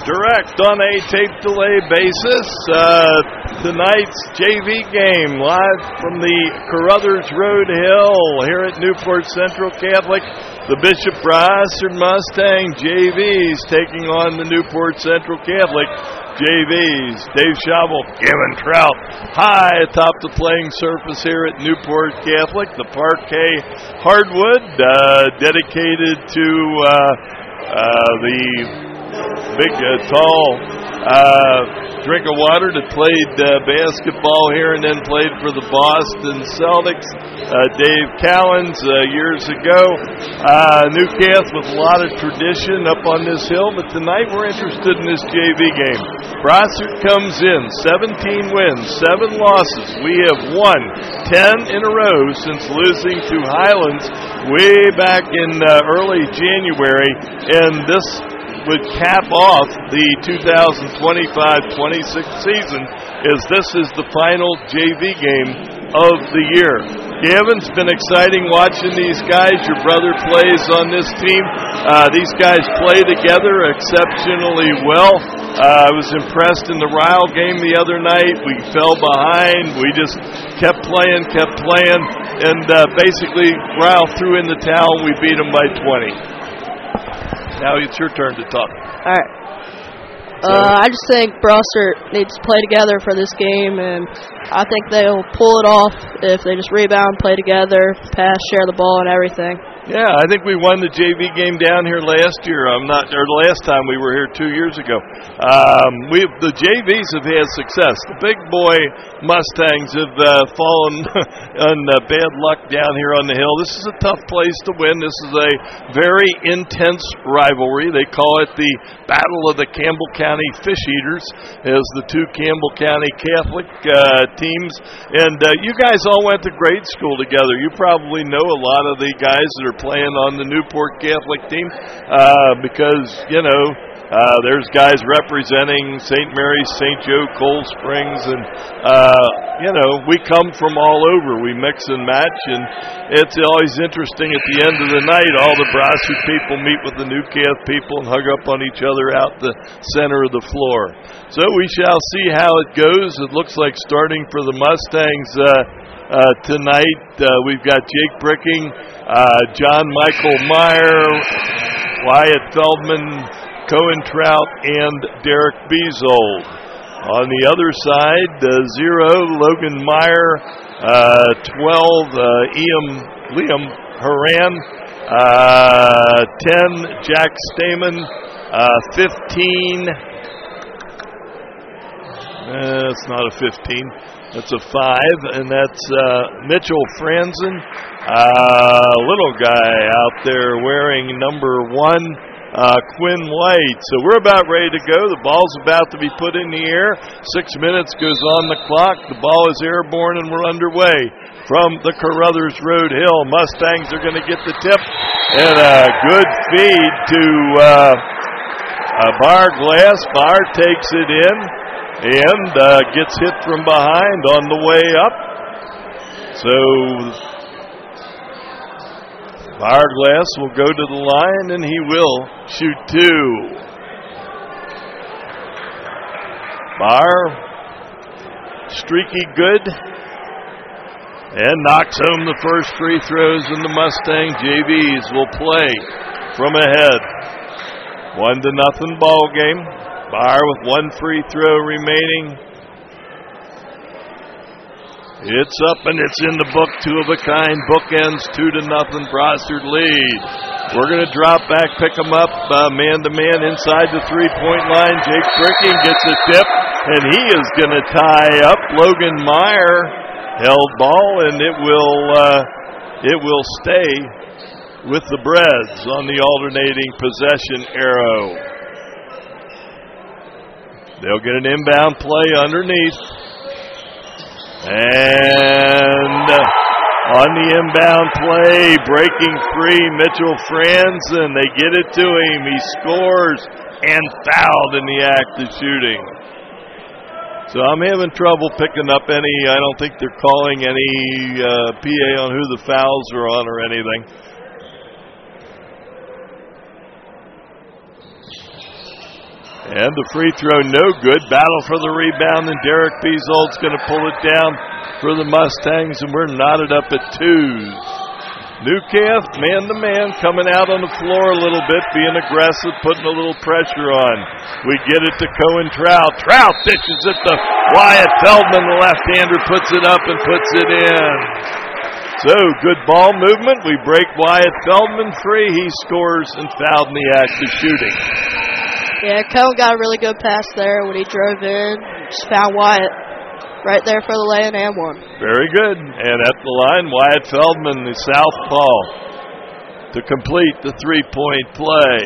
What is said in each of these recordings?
direct on a tape delay basis. Tonight's JV game live from the Carruthers Road Hill here at Newport Central Catholic. The Bishop Brassard Mustang JVs taking on the Newport Central Catholic JVs. Dave Schaubel, Gavin Trout, high atop the playing surface here at Newport Catholic. The parquet hardwood dedicated to the big, tall drink of water that played basketball here and then played for the Boston Celtics. Dave Callens years ago. Newcath with a lot of tradition up on this hill, but tonight we're interested in this JV game. Brassard comes in, 17 wins, 7 losses. We have won 10 in a row since losing to Highlands way back in early January, and this would cap off the 2025-26 season, as this is the final JV game of the year. Gavin's been exciting watching these guys. Your brother plays on this team. These guys play together exceptionally well. I was impressed in the Ryle game the other night. We fell behind. We just kept playing, and basically Ryle threw in the towel and we beat them by 20. Now it's your turn to talk. All right. I just think Brassard needs to play together for this game, and I think they'll pull it off if they just rebound, play together, pass, share the ball, and everything. Yeah, I think we won the JV game down here last year. Last time we were here 2 years ago. The JVs have had success. The big boy Mustangs have fallen on bad luck down here on the hill. This is a tough place to win. This is a very intense rivalry. They call it the Battle of the Campbell County Fish Eaters, as the two Campbell County Catholic teams. And you guys all went to grade school together. You probably know a lot of the guys that are playing on the Newport Catholic team because, there's guys representing St. Mary's, St. Joe, Cold Springs, and, we come from all over. We mix and match, and it's always interesting at the end of the night. All the Brassard people meet with the Newcath people and hug up on each other out the center of the floor. So we shall see how it goes. It looks like starting for the Mustangs tonight, we've got Jake Bricking, John Michael Meyer, Wyatt Feldman, Cohen Trout, and Derek Beazold. On the other side, 0, Logan Meyer, 12, Liam Haran, 10, Jack Stamen, 15, it's not a 15, that's a 5, and that's Mitchell Franzen, little guy out there wearing number 1, Quinn White. So we're about ready to go. The ball's about to be put in the air. 6 minutes goes on the clock. The ball is airborne and we're underway from the Carruthers Road Hill. Mustangs are going to get the tip, and a good feed to Bar Glass. Bar takes it in and gets hit from behind on the way up. So Barglass will go to the line, and he will shoot 2. Barr, streaky good, and knocks home the first free throws, and the Mustang JVs will play from ahead. 1-0 ball game. Barr with 1 free throw remaining. It's up and it's in the book, 2 of a kind, bookends, 2-0, Brassard lead. We're going to drop back, pick them up, man-to-man inside the three-point line. Jake Bricking gets a tip, and he is going to tie up Logan Meyer. Held ball, and it will stay with the Breads on the alternating possession arrow. They'll get an inbound play underneath. And on the inbound play, breaking free, Mitchell Franzen. They get it to him. He scores and fouled in the act of shooting. So I'm having trouble picking up any. I don't think they're calling any PA on who the fouls are on or anything. And the free throw no good. Battle for the rebound, and Derek Beasold's going to pull it down for the Mustangs, and we're knotted up at 2. Newcalf, man-to-man, coming out on the floor a little bit, being aggressive, putting a little pressure on. We get it to Cohen Trout. Trout dishes it to Wyatt Feldman. The left-hander puts it up and puts it in. So, good ball movement. We break Wyatt Feldman free. He scores and fouled in the act of shooting. Yeah, Cohen got a really good pass there when he drove in. Just found Wyatt right there for the lay-in and one. Very good. And at the line, Wyatt Feldman, the southpaw, to complete the three-point play.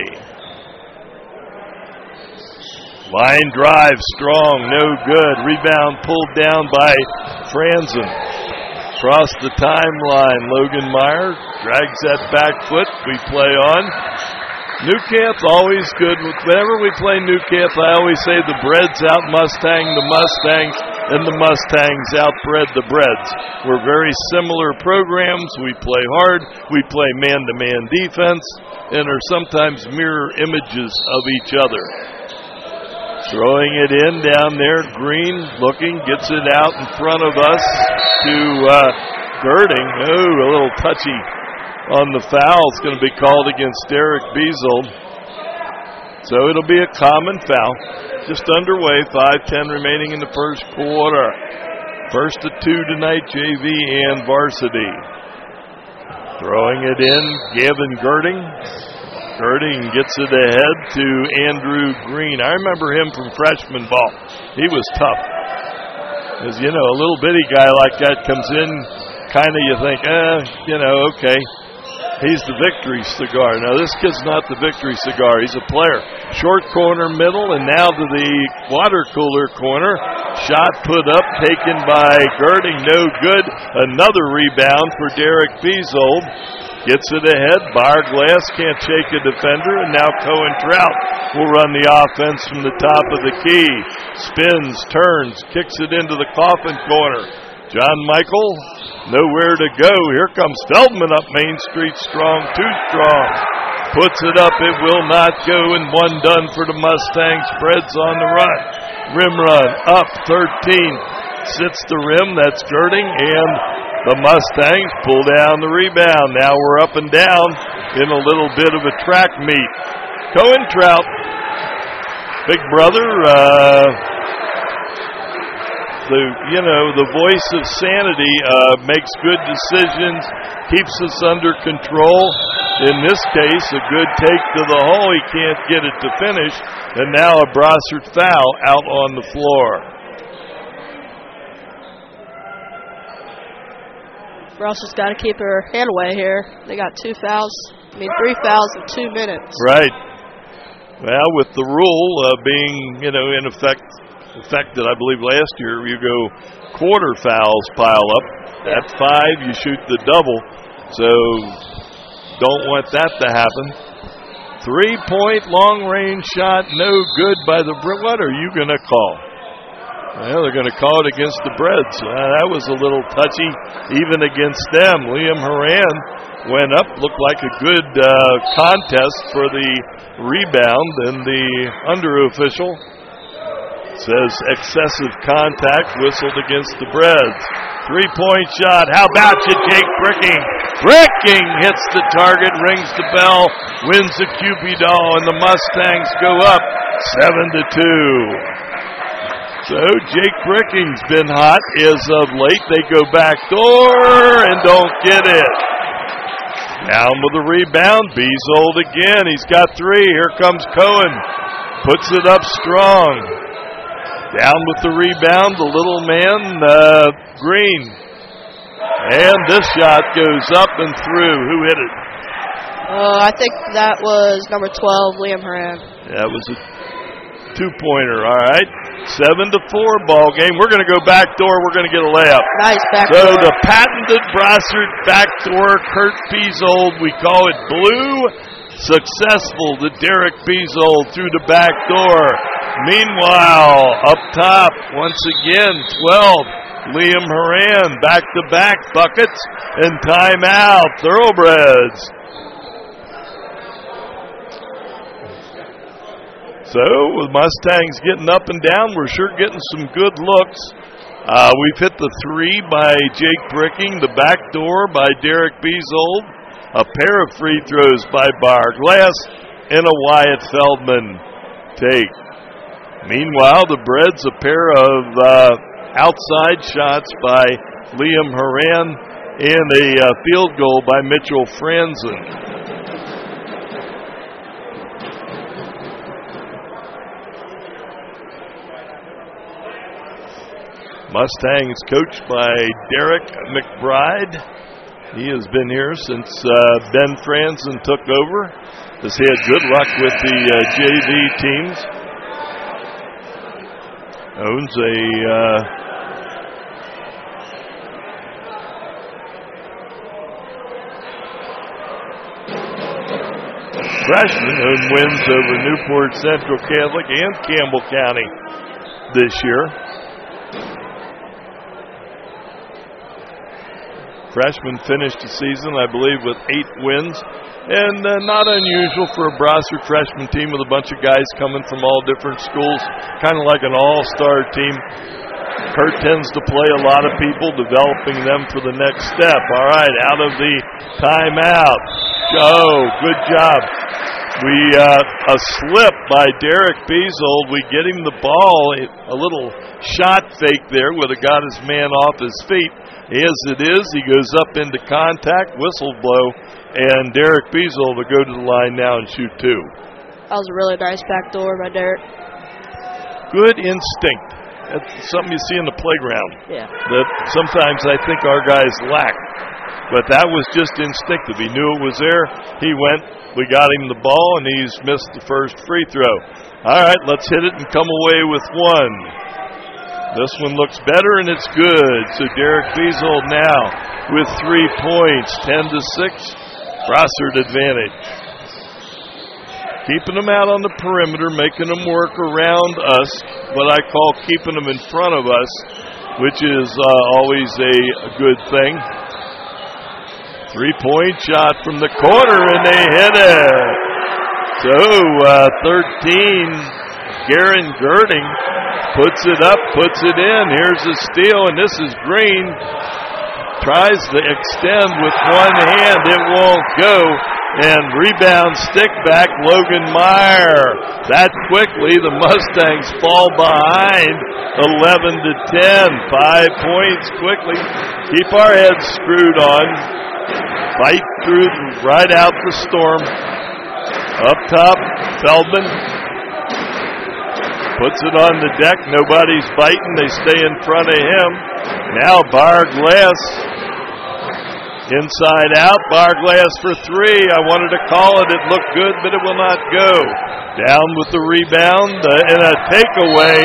Line drive, strong, no good. Rebound pulled down by Franzen. Across the timeline, Logan Meyer drags that back foot. We play on. Newcalf's always good. Whenever we play Newcalf, I always say the Breads out Mustang the Mustangs, and the Mustangs outbred the Breads. We're very similar programs. We play hard. We play man-to-man defense, and are sometimes mirror images of each other. Throwing it in down there, Green looking, gets it out in front of us to Girding. Oh, a little touchy on the foul. It's going to be called against Derek Beasold. So it'll be a common foul. Just underway, 5:10 remaining in the first quarter. First to 2 tonight, JV and varsity. Throwing it in, Gavin Girding. Girding gets it ahead to Andrew Green. I remember him from freshman ball. He was tough. As you know, a little bitty guy like that comes in, kind of you think, okay. He's the victory cigar. Now, this kid's not the victory cigar. He's a player. Short corner, middle, and now to the water cooler corner. Shot put up, taken by Girding. No good. Another rebound for Derek Beasold. Gets it ahead. Barglass can't shake a defender, and now Cohen Trout will run the offense from the top of the key. Spins, turns, kicks it into the coffin corner. John Michael, nowhere to go. Here comes Feldman up Main Street strong, too strong. Puts it up, it will not go, and one done for the Mustangs. Spreads on the run. Rim run, up 13. Sits the rim, that's Girding, and the Mustangs pull down the rebound. Now we're up and down in a little bit of a track meet. Cohen Trout, big brother, the voice of sanity, makes good decisions, keeps us under control. In this case, a good take to the hole. He can't get it to finish. And now a Brossard foul out on the floor. Brossard's got to keep her hand away here. They got 3 fouls in 2 minutes. Right. Well, with the rule being, in effect, affected, I believe last year, you go quarter fouls pile up. At 5, you shoot the double. So don't want that to happen. 3-point long-range shot, no good by the What are you going to call? Well, they're going to call it against the Breads. That was a little touchy even against them. Liam Horan went up, looked like a good contest for the rebound, and the under official says excessive contact, whistled against the Breads. 3-point shot. How about you, Jake Bricking? Bricking hits the target, rings the bell, wins the Cupid doll, and the Mustangs go up 7-2. So Jake Bricking's been hot as of late. They go back door and don't get it. Down with the rebound. Beasold again. He's got 3. Here comes Cohen. Puts it up strong. Down with the rebound, the little man, Green. And this shot goes up and through. Who hit it? I think that was number 12, Liam Horan. That was a 2-pointer, all right. 7-4 ball game. We're going to go back door. We're going to get a layup. Nice back door. So the patented Brossard back door, Kurt Beasold, we call it blue. Successful to Derek Beasold through the back door. Meanwhile, up top, once again, 12. Liam Horan, back-to-back buckets, and timeout. Thoroughbreds. So with Mustangs getting up and down, we're sure getting some good looks. We've hit the three by Jake Bricking, the back door by Derek Beasold, a pair of free throws by Bar Glass, and a Wyatt Feldman take. Meanwhile, the Breads, a pair of outside shots by Liam Horan and a field goal by Mitchell Franzen. Mustangs coached by Derek McBride. He has been here since Ben Franzen took over. Has had good luck with the JV teams. Owns a freshman who wins over Newport Central Catholic and Campbell County this year. Freshman finished the season, I believe, with 8 wins. And not unusual for a Brossard freshman team with a bunch of guys coming from all different schools, kind of like an all-star team. Kurt tends to play a lot of people, developing them for the next step. All right, out of the timeout. Oh, good job. A slip by Derek Beasold. We get him the ball, a little shot fake there, would have got his man off his feet. As it is, he goes up into contact, whistle blow, and Derek Beasold will go to the line now and shoot 2. That was a really nice backdoor by Derek. Good instinct. That's something you see in the playground. Yeah. That sometimes I think our guys lack. But that was just instinctive. He knew it was there. He went. We got him the ball, and he's missed the first free throw. All right, let's hit it and come away with 1. This one looks better, and it's good. So Derek Beasold now with 3 points, 10-6, Brossard advantage. Keeping them out on the perimeter, making them work around us, what I call keeping them in front of us, which is always a good thing. 3-point shot from the corner, and they hit it. So 13, Garen Girding puts it up, puts it in. Here's a steal, and this is Green. Tries to extend with one hand. It won't go. And rebound stick back, Logan Meyer. That quickly, the Mustangs fall behind 11-10. 5 points quickly. Keep our heads screwed on. Fight through right out the storm. Up top, Feldman. Puts it on the deck. Nobody's biting. They stay in front of him. Now Bar Glass. Inside out. Bar Glass for 3. I wanted to call it. It looked good, but it will not go. Down with the rebound and a takeaway.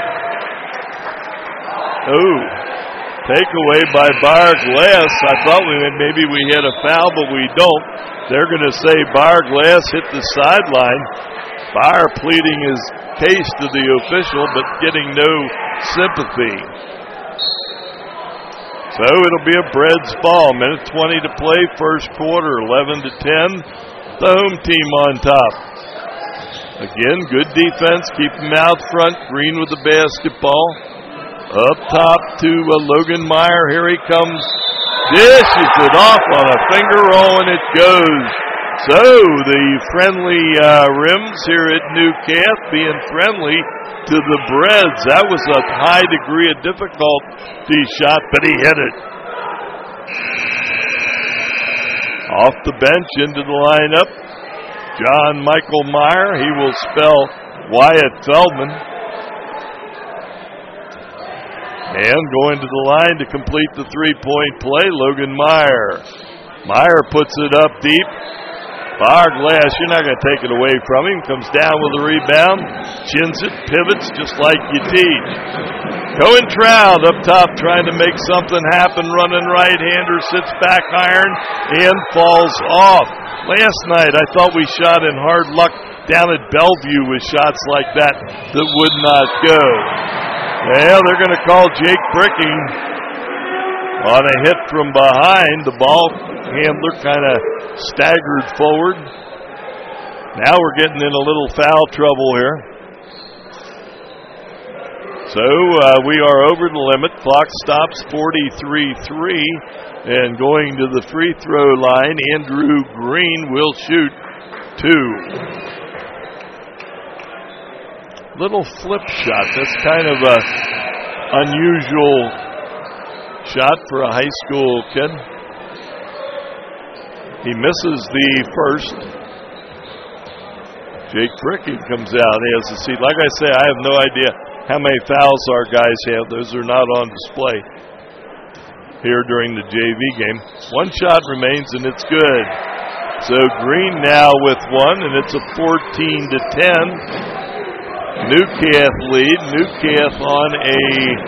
Oh. Takeaway by Bar Glass. I thought maybe we hit a foul, but we don't. They're going to say Bar Glass hit the sideline. Bar pleading his case to the official, but getting no sympathy. So it'll be a Breads ball. Minute 20 to play, first quarter, 11-10. The home team on top. Again, good defense. Keep them out front. Green with the basketball. Up top to Logan Meyer. Here he comes. Dishes it off on a finger roll, and it goes. So the friendly rims here at New Cath being friendly to the Breads. That was a high degree of difficulty shot, but he hit it. Off the bench into the lineup, John Michael Meyer. He will spell Wyatt Feldman. And going to the line to complete the 3-point play, Logan Meyer. Meyer puts it up deep. Bar Glass, you're not going to take it away from him. Comes down with a rebound. Chins it, pivots just like you teach. Cohen Trout up top trying to make something happen. Running right-hander, sits back iron, and falls off. Last night I thought we shot in hard luck down at Bellevue with shots like that would not go. Well, they're going to call Jake Bricking on a hit from behind. The ball handler kind of staggered forward. Now we're getting in a little foul trouble here. So we are over the limit. Clock stops 43-3. And going to the free throw line, Andrew Green will shoot 2. Little flip shot. That's kind of a unusual shot for a high school kid. He misses the first. Jake Bricky comes out. He has a seat. Like I say, I have no idea how many fouls our guys have. Those are not on display here during the JV game. One shot remains, and it's good. So Green now with one, and it's a 14-10. Newcath lead. Newcath on a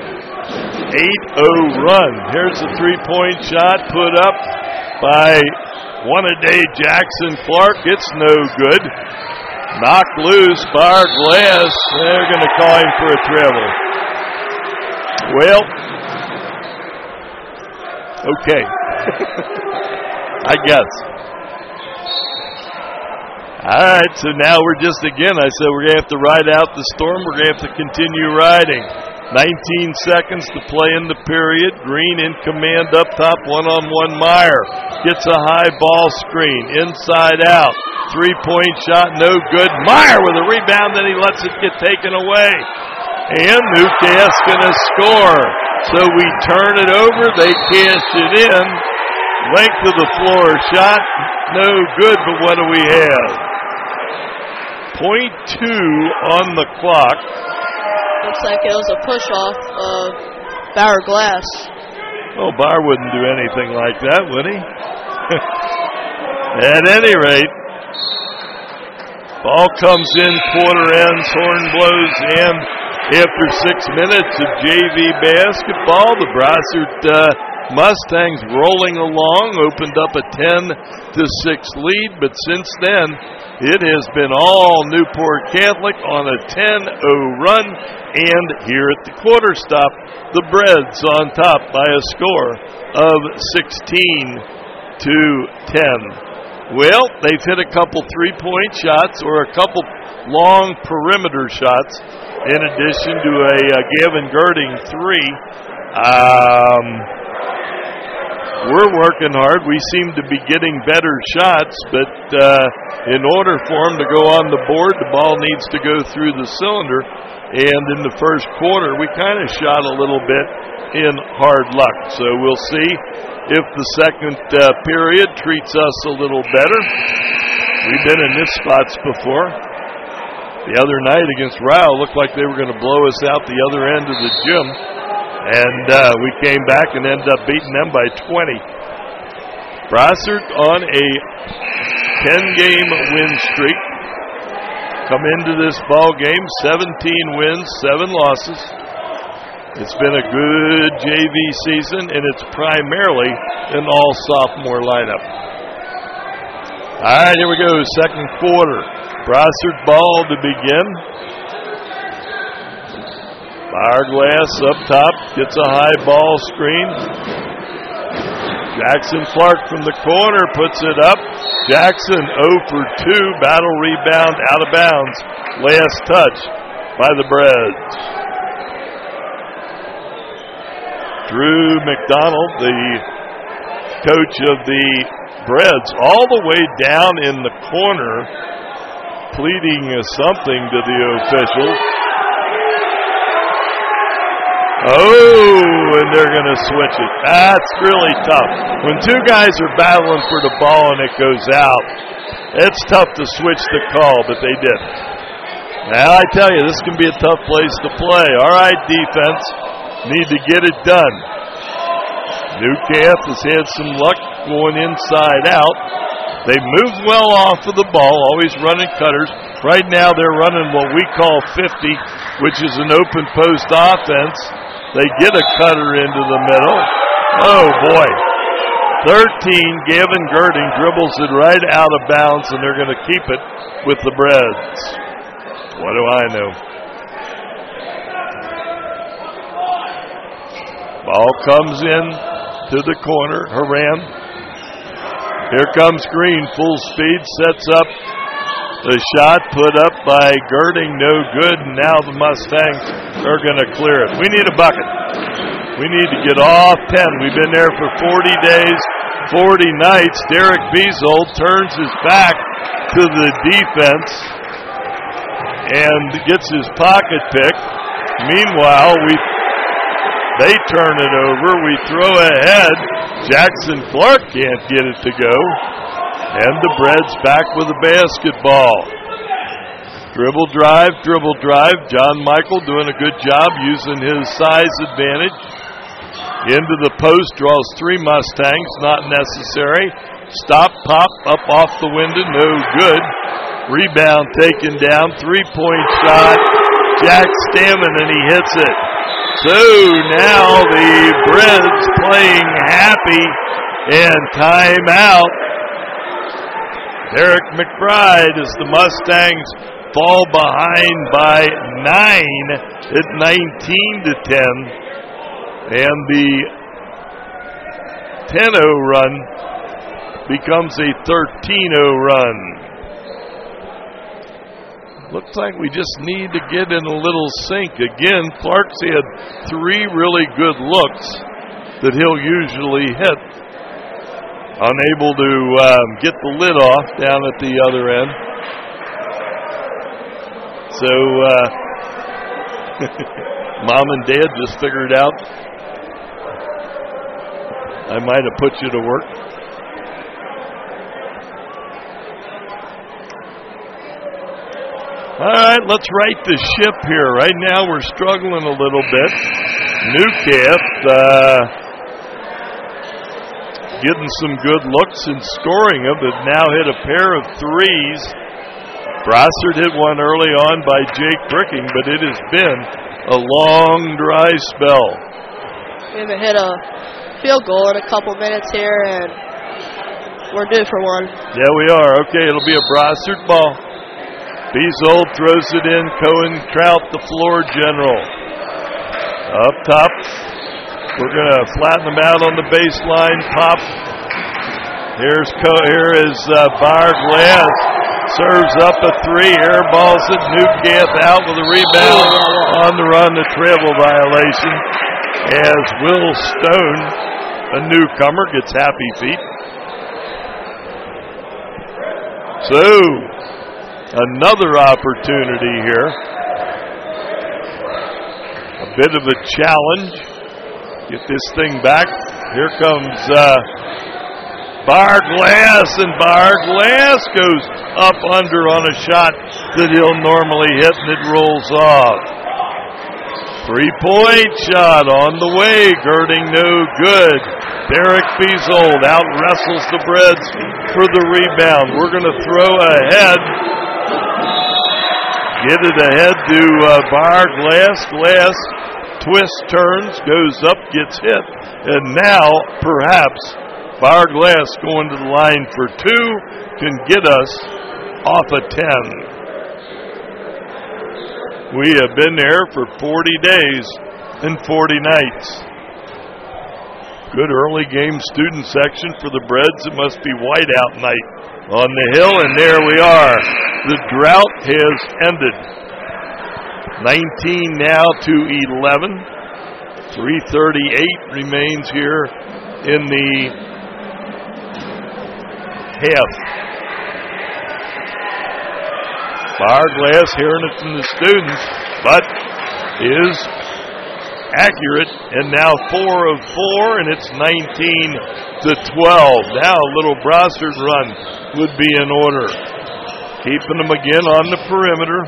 8-0 run. Here's a three-point shot put up by one-a-day Jackson Clark. It's no good. Knocked loose, bar glass. They're going to call him for a travel. Well, okay. I guess. All right, so now we're just, again, I said we're going to have to ride out the storm. We're going to have to continue riding. 19 seconds to play in the period. Green in command up top, one-on-one Meyer. Gets a high ball screen, inside out. Three-point shot, no good. Meyer with a rebound, then he lets it get taken away. And Newcastle's going to score. So we turn it over, they cash it in. Length of the floor shot, no good, but what do we have? 0.2 on the clock. Looks like it was a push-off of Bauer Glass. Oh, Bauer wouldn't do anything like that, would he? At any rate, ball comes in, quarter ends, horn blows in. After 6 minutes of JV basketball, the Brossart Mustangs rolling along, opened up a 10-6 lead, but since then, it has been all Newport Catholic on a 10-0 run, and here at the quarter stop, the Breads on top by a score of 16-10. Well, they've hit a couple three-point shots or a couple long perimeter shots in addition to a Gavin Girding three. We're working hard. We seem to be getting better shots, but in order for them to go on the board, the ball needs to go through the cylinder. And in the first quarter, we kind of shot a little bit in hard luck. So we'll see if the second period treats us a little better. We've been in this spots before. The other night against Ryle, looked like they were going to blow us out the other end of the gym. And we came back and ended up beating them by 20. Brossart on a 10-game win streak. Come into this ball game, 17 wins, 7 losses. It's been a good JV season, and it's primarily an all-sophomore lineup. All right, here we go, second quarter. Brossart ball to begin. Glass up top, gets a high ball screen. Jackson Clark from the corner puts it up. Jackson 0 for 2, battle rebound out of bounds. Last touch by the Breads. Drew McDonald, the coach of the Breads, all the way down in the corner, pleading something to the officials. Oh, and they're going to switch it. That's really tough. When two guys are battling for the ball and it goes out, it's tough to switch the call, but they did. Now, I tell you, this can be a tough place to play. All right, defense, need to get it done. Newcath has had some luck going inside out. They move well off of the ball, always running cutters. Right now, they're running what we call 50, which is an open post offense. They get a cutter into the middle. Oh, boy. 13, Gavin Girding dribbles it right out of bounds, and they're going to keep it with the Breads. What do I know? Ball comes in to the corner. Haran. Here comes Green, full speed, sets up The shot put up by Girding, no good. Now the Mustangs are going to clear it. We need a bucket. We need to get off 10. We've been there for 40 days, 40 nights. Derek Beazold turns his back to the defense and gets his pocket picked. Meanwhile, they turn it over. We throw ahead. Jackson Clark can't get it to go. And the Breads back with the basketball. Dribble drive. John Michael doing a good job using his size advantage. Into the post, draws 3 Mustangs, not necessary. Stop, pop, up off the window, no good. Rebound taken down, 3-point shot. Jack Stammen, and he hits it. So now the Breads playing happy, and timeout. Derek McBride as the Mustangs fall behind by 9 at 19-10. And the 10-0 run becomes a 13-0 run. Looks like we just need to get in a little sync. Again, Clark's had 3 really good looks that he'll usually hit. Unable to get the lid off down at the other end. So, Mom and Dad just figured out I might have put you to work. All right, let's right the ship here. Right now we're struggling a little bit. Newcastle getting some good looks and scoring them. Have now hit a pair of 3s. Brossard hit one early on by Jake Bricking, but it has been a long, dry spell. We haven't hit a field goal in a couple minutes here, and we're due for one. Yeah, we are. Okay, it'll be a Brossard ball. Beazold throws it in. Cohen Trout, the floor general. Up top. We're going to flatten them out on the baseline. Pop. Here is Bar Glass. Serves up a 3. Airballs it. Newcastle out with a rebound. On the run, the travel violation. As Will Stone, a newcomer, gets happy feet. So, another opportunity here. A bit of a challenge. Get this thing back. Here comes Bar Glass, and Bar Glass goes up under on a shot that he'll normally hit, and it rolls off. 3-point shot on the way. Girding no good. Derek Beazold out wrestles the Breads for the rebound. We're going to throw ahead. Get it ahead to Bar Glass. Glass twists, turns, goes up, gets hit. And now, perhaps, Bar Glass going to the line for 2 can get us off a 10. We have been there for 40 days and 40 nights. Good early game student section for the Breads. It must be whiteout night on the hill, and there we are. The drought has ended. 19 now to 11. 3:38 remains here in the half. Bar Glass hearing it from the students, but is accurate, and now 4 of 4, and it's 19 to 12. Now a little Brossard run would be in order. Keeping them again on the perimeter.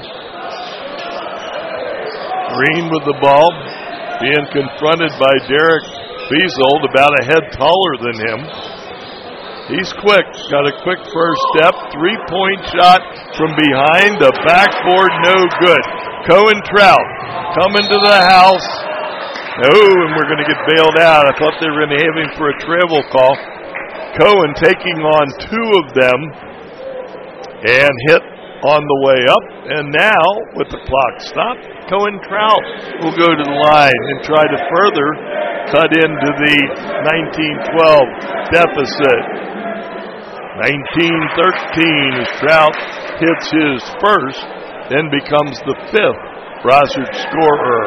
Green with the ball, being confronted by Derek Beazold, about a head taller than him. He's quick, got a quick first step, 3-point shot from behind the backboard, no good. Cohen Trout coming to the house. Oh, and we're going to get bailed out. I thought they were going to have him for a travel call. Cohen taking on 2 of them and hit on the way up. And now, with the clock stopped, Cohen Trout will go to the line and try to further cut into the 19-12 deficit. 19-13 as Trout hits his first, then becomes the 5th Brossard scorer.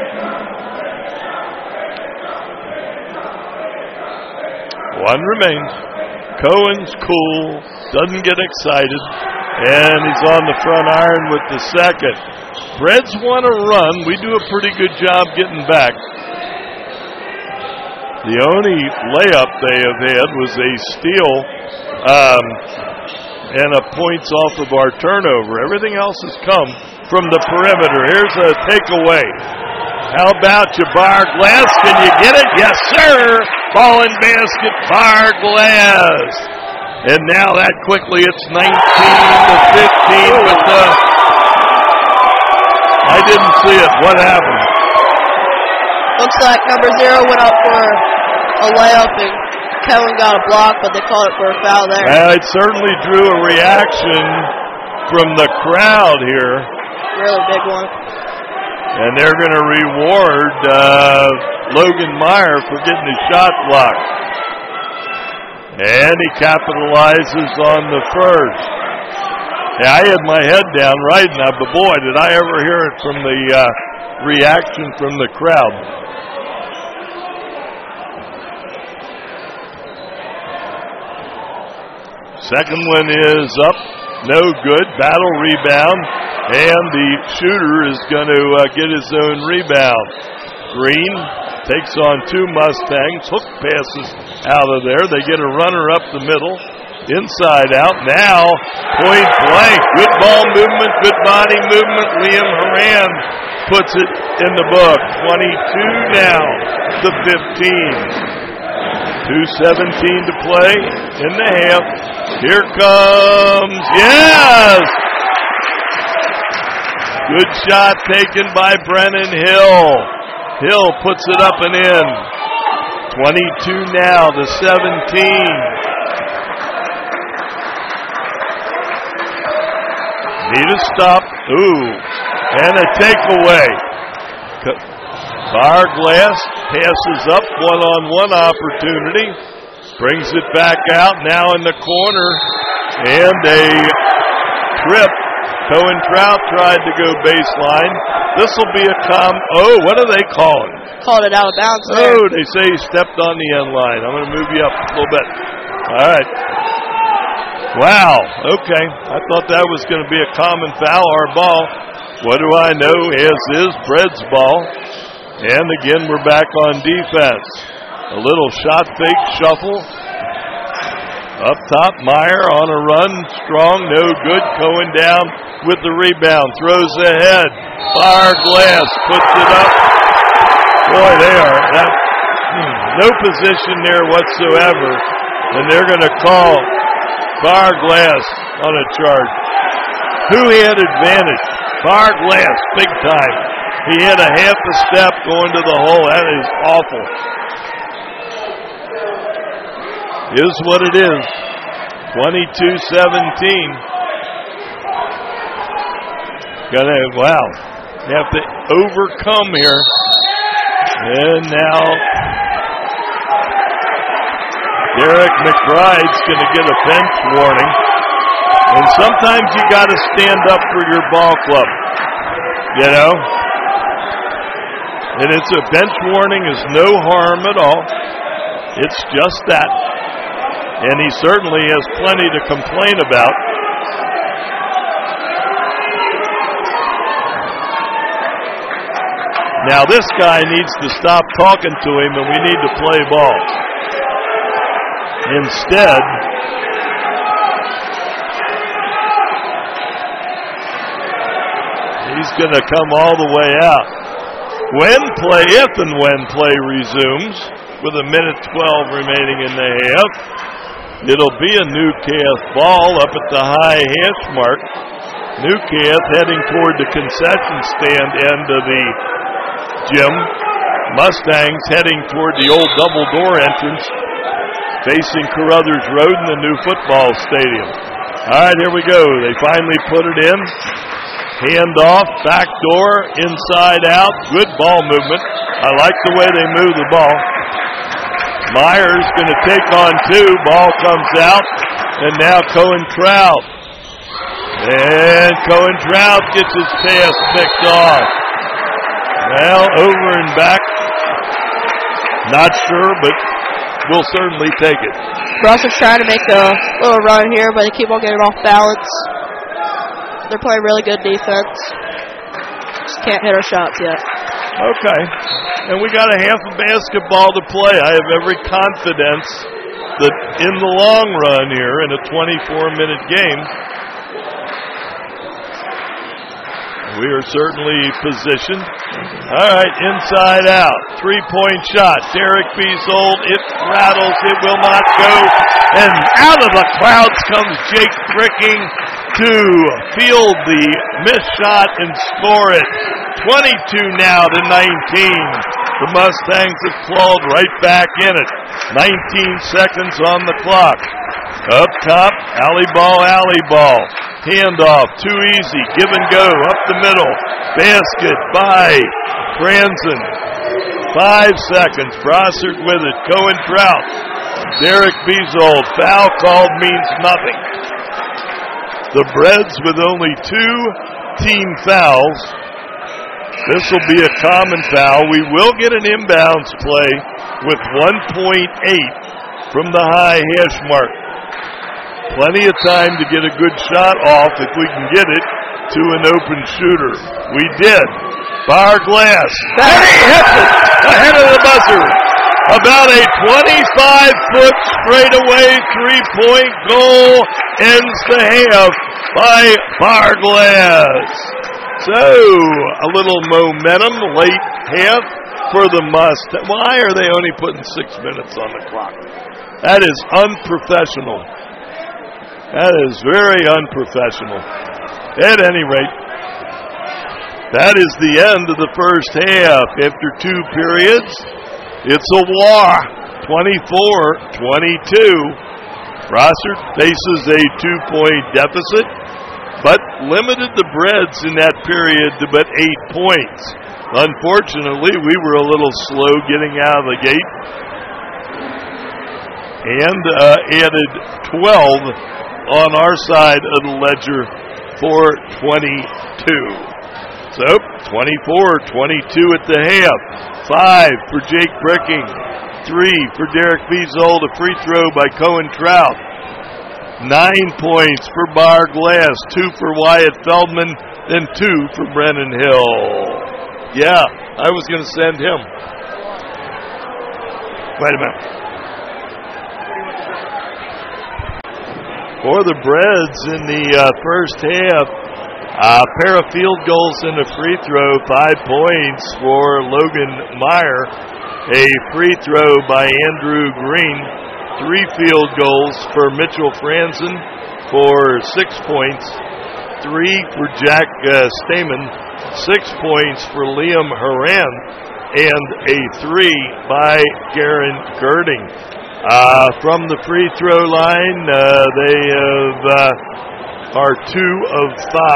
One remains. Cohen's cool, doesn't get excited, and he's on the front iron with the second. Reds want to run. We do a pretty good job getting back. The only layup they have had was a steal and a points off of our turnover. Everything else has come from the perimeter. Here's a takeaway. How about you, Bar Glass? Can you get it? Yes, sir. Ball and basket, Bar Glass. And now that quickly, it's 19-15 with the... I didn't see it. What happened? Looks like number 0 went up for a layup and Kevin got a block, but they called it for a foul there. Well, it certainly drew a reaction from the crowd here. Really big one. And they're going to reward Logan Meyer for getting his shot blocked. And he capitalizes on the first. Yeah, I had my head down right now, but boy, did I ever hear it from the reaction from the crowd. Second one is up, no good, battle rebound, and the shooter is going to get his own rebound. Green takes on 2 Mustangs, hook passes out of there. They get a runner up the middle, inside out. Now, point blank, good ball movement, good body movement. Liam Horan puts it in the book. 22 now to 15. 2:17 to play in the half. Here comes, yes! Good shot taken by Brennan Hill. Hill puts it up and in. 22 now to 17. Need a stop. Ooh, and a takeaway. Bar Glass passes up, one-on-one opportunity. Brings it back out, now in the corner. And a trip. Cohen Trout tried to go baseline. This will be a what are they calling? Called it out of bounds there. Oh, they say he stepped on the end line. I'm going to move you up a little bit. All right. Wow, okay. I thought that was going to be a common foul, our ball. What do I know? As is Bread's ball. And again, we're back on defense. A little shot fake shuffle. Up top, Meyer on a run. Strong, no good. Cohen down with the rebound. Throws ahead. Bar Glass puts it up. Boy, they are. No position there whatsoever. And they're going to call Bar Glass on a charge. Who had advantage? Bar Glass, big time. He had a half a step going to the hole. That is awful. Is what it is. 22-17. Wow. You have to overcome here. And now Derek McBride's going to get a bench warning. And sometimes you got to stand up for your ball club. You know? And it's a bench warning is no harm at all. It's just that. And he certainly has plenty to complain about. Now this guy needs to stop talking to him and we need to play ball. Instead, he's going to come all the way out. If and when play resumes, with a minute 12 remaining in the half, it'll be a Newcath ball up at the high hash mark. Newcath heading toward the concession stand end of the gym. Mustangs heading toward the old double door entrance, facing Carruthers Road in the new football stadium. All right, here we go. They finally put it in. Hand off, back door, inside out. Good ball movement. I like the way they move the ball. Myers going to take on 2. Ball comes out. And now Cohen Trout. And Cohen Trout gets his pass picked off. Well, over and back. Not sure, but we'll certainly take it. Brussels trying to make a little run here, but they keep on getting off balance. They're playing really good defense. Just can't hit our shots yet. Okay. And we got a half of basketball to play. I have every confidence that in the long run here, in a 24-minute game, we are certainly positioned. All right, inside out. 3-point shot. Derek Beasold. It rattles. It will not go. And out of the clouds comes Jake Bricking to field the missed shot and score it. 22 now to 19. The Mustangs have clawed right back in it. 19 seconds on the clock. Up top, alley ball. Handoff, too easy. Give and go, up the middle. Basket by Franzen. 5 seconds. Brossard with it. Cohen Trout. Derek Beasold. Foul called means nothing. The Breads with only 2 team fouls. This will be a common foul. We will get an inbounds play with 1.8 from the high hash mark. Plenty of time to get a good shot off if we can get it to an open shooter. We did. Bar glass. And he hits it ahead of the buzzer. About a 25-foot straightaway three-point goal ends the half by Bar glass. So, a little momentum late half for the Mustangs. Why are they only putting 6 minutes on the clock? That is unprofessional. That is very unprofessional. At any rate, that is the end of the first half. After 2 periods, it's a war. 24-22. Brossard faces a 2-point deficit, but limited the Breads in that period to but 8 points. Unfortunately, we were a little slow getting out of the gate and added 12 on our side of the ledger for 22. So, 24-22 at the half. 5 for Jake Bricking. 3 for Derek Beasold. A free throw by Cohen Trout. 9 points for Bar Glass. 2 for Wyatt Feldman. And 2 for Brennan Hill. Yeah, I was going to send him. Wait a minute. For the Breads in the first half, a pair of field goals and a free throw, 5 points for Logan Meyer. A free throw by Andrew Green. 3 field goals for Mitchell Franzen for 6 points. 3 for Jack Stamen. 6 points for Liam Horan. And a 3 by Garen Girding. From the free throw line, they are 2 of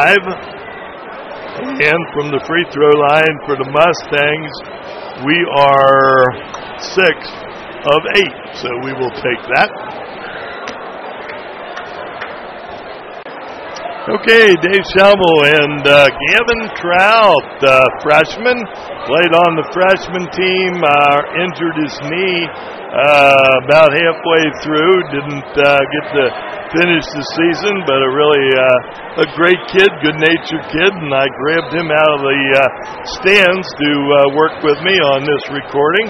5. And from the free throw line for the Mustangs, we are 6 of 8. So we will take that. Okay, Dave Schummel and Gavin Trout, freshman, played on the freshman team, injured his knee about halfway through, didn't get to finish the season, but a great kid, good-natured kid, and I grabbed him out of the stands to work with me on this recording.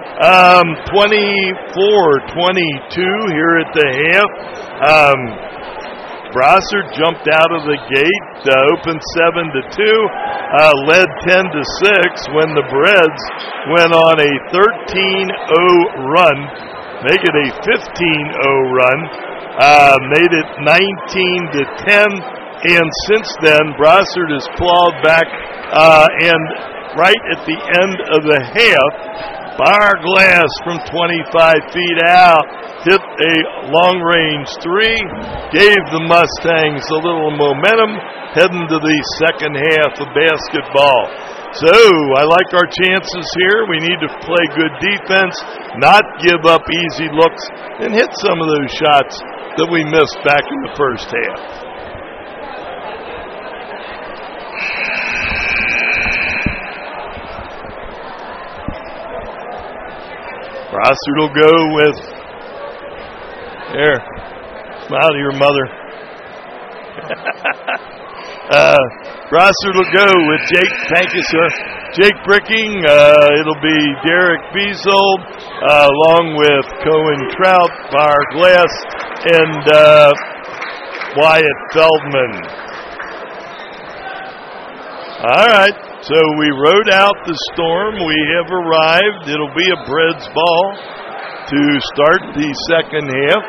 24-22 here at the half. Brossard jumped out of the gate, opened 7-2, led 10-6 when the Breads went on a 13-0 run, make it a 15-0 run, made it 19-10, and since then Brossard has clawed back, and right at the end of the half, Bar Glass from 25 feet out hit a long-range 3, gave the Mustangs a little momentum heading to the second half of basketball. So I like our chances here. We need to play good defense, not give up easy looks, and hit some of those shots that we missed back in the first half. Brossard will go with, there, smile to your mother. Brossard will go with Jake Pankisser, Jake Bricking. It'll be Derek Beasold, along with Cohen Trout, Bar Glass, and Wyatt Feldman. All right, so we rode out the storm. We have arrived. It'll be a Breads ball to start the second half.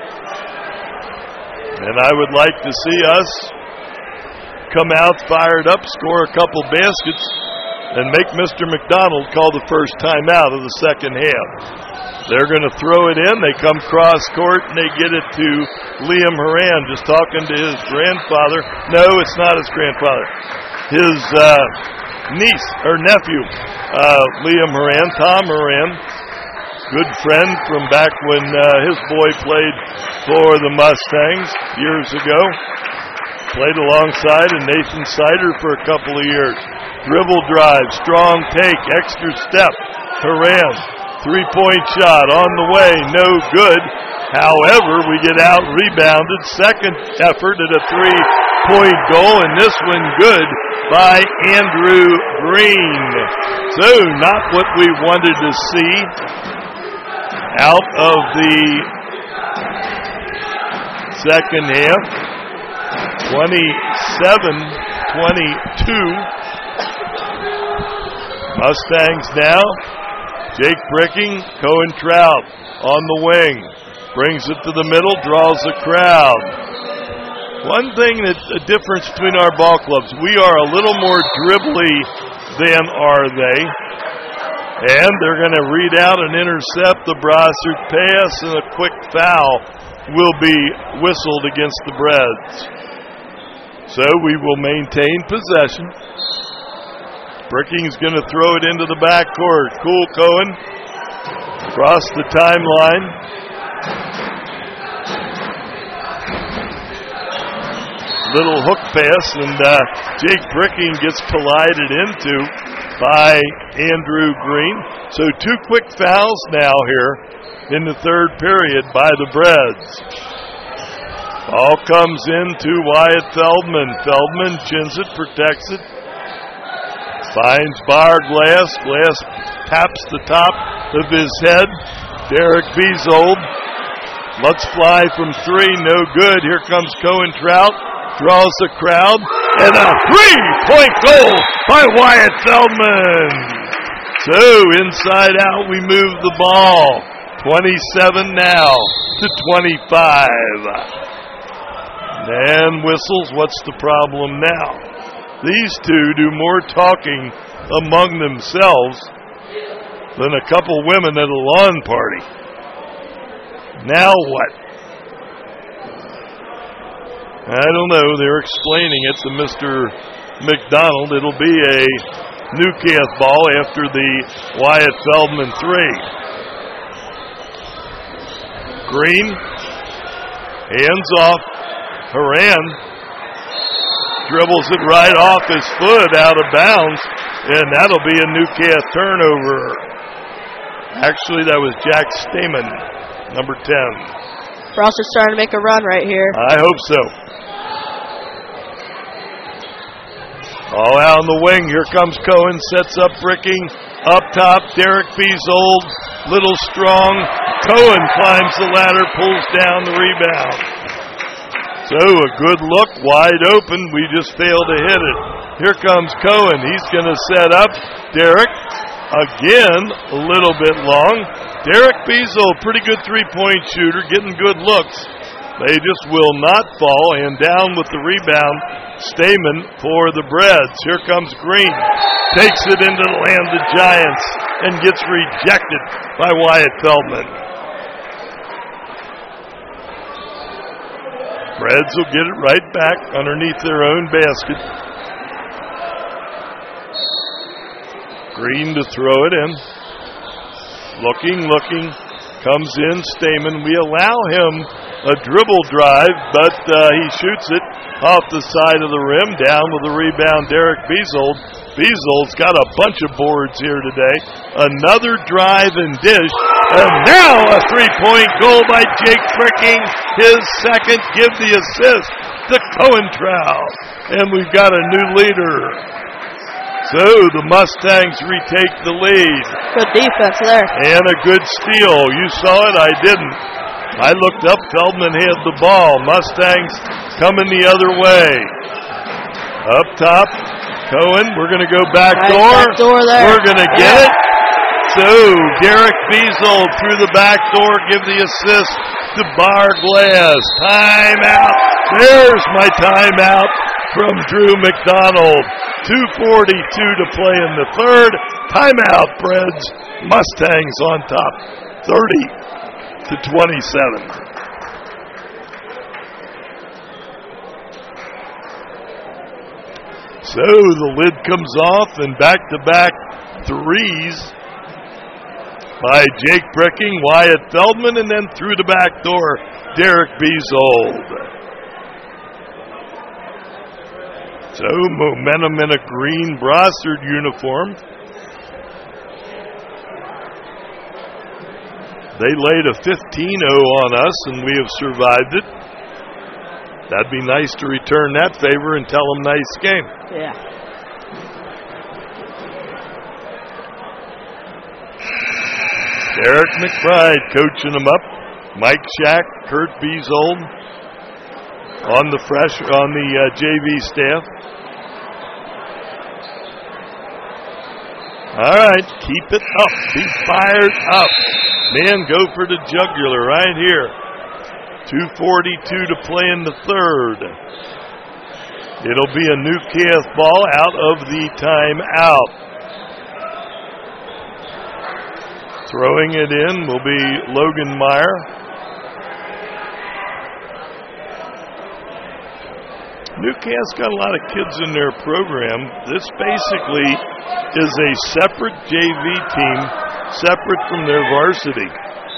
And I would like to see us come out fired up, score a couple baskets, and make Mr. McDonald call the first time out of the second half. They're going to throw it in. They come cross court, and they get it to Liam Horan, just talking to his grandfather. No, it's not his grandfather. His niece, or nephew, Liam Horan, Tom Horan, good friend from back when his boy played for the Mustangs years ago. Played alongside of Nathan Sider for a couple of years. Dribble drive, strong take, extra step. Horan, three-point shot on the way, no good. However, we get out rebounded. Second effort at a three-point goal, and this one good by Andrew Green. So, not what we wanted to see out of the second half. 27-22. Mustangs now. Jake Bricking, Cohen Trout on the wing. Brings it to the middle, draws the crowd. One thing that's a difference between our ball clubs, we are a little more dribbly than are they. And they're going to read out and intercept the Brossard pass, and a quick foul will be whistled against the Breads. So we will maintain possession. Bricking's going to throw it into the backcourt. Cool Cohen across the timeline. Little hook pass, and Jake Bricking gets collided into by Andrew Green. So two quick fouls now here in the third period by the Breads. Ball comes into Wyatt Feldman. Feldman chins it, protects it. Finds Bar Glass. Glass taps the top of his head. Derek Beasold. Let's fly from three. No good. Here comes Cohen Trout. Draws the crowd. And a three-point goal by Wyatt Feldman. So inside out we move the ball. 27 now to 25. And whistles, what's the problem now? These two do more talking among themselves than a couple women at a lawn party. Now what? I don't know. They're explaining it to Mr. McDonald. It'll be a Newcath ball after the Wyatt Feldman three. Green, hands off. Horan dribbles it right off his foot out of bounds, and that'll be a Newcath turnover. Actually, that was Jack Stamen, number 10. Brossard's starting to make a run right here. I hope so. All out on the wing. Here comes Cohen, sets up Bricking. Up top, Derek Beasold, little strong. Cohen climbs the ladder, pulls down the rebound. So a good look, wide open. We just failed to hit it. Here comes Cohen. He's going to set up. Derek, again, a little bit long. Derek Beasold, pretty good three-point shooter, getting good looks. They just will not fall, and down with the rebound, Stamen for the Breads. Here comes Green. Takes it into the land of the Giants and gets rejected by Wyatt Feldman. Breads will get it right back underneath their own basket. Green to throw it in. Looking, comes in Stamen. We allow him a dribble drive, but he shoots it off the side of the rim. Down with the rebound, Derek Beazold. Beazold's got a bunch of boards here today. Another drive and dish. And now a three-point goal by Jake Fricking. His second. Give the assist to Coentrow. And we've got a new leader. So the Mustangs retake the lead. Good defense there. And a good steal. You saw it, I didn't. I looked up, Feldman had the ball. Mustangs coming the other way. Up top, Cohen, we're going to go back door. Back door there. We're going to get it. So Derek Beazold through the back door, give the assist to Bar Glass. Timeout. There's my timeout from Drew McDonald. 2:42 to play in the third. Timeout, Preds. Mustangs on top. 30-27. So the lid comes off and back-to-back threes by Jake Fricking, Wyatt Feldman, and then through the back door, Derek Beazold. So momentum in a green Brossard uniform. They laid a 15-0 on us, and we have survived it. That'd be nice to return that favor and tell them nice game. Yeah. Derek McBride coaching them up. Mike Shack, Kurt Beazold on the JV staff. All right, keep it up. Be fired up. Man, go for the jugular right here. 2:42 to play in the third. It'll be a Newcastle ball out of the timeout. Throwing it in will be Logan Meyer. Newcastle got a lot of kids in their program. This basically is a separate JV team, separate from their varsity.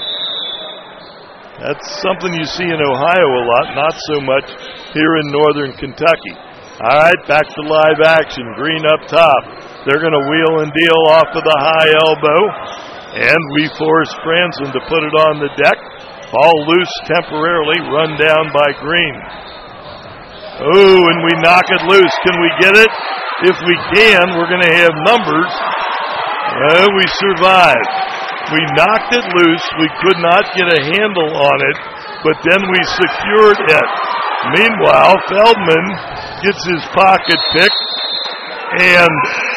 That's something you see in Ohio a lot, not so much here in northern Kentucky. All right, back to live action. Green up top. They're going to wheel and deal off of the high elbow. And we force Franzen to put it on the deck. Ball loose temporarily, run down by Green. Oh, and we knock it loose. Can we get it? If we can, we're going to have numbers. We survive. We knocked it loose. We could not get a handle on it, but then we secured it. Meanwhile, Feldman gets his pocket picked, and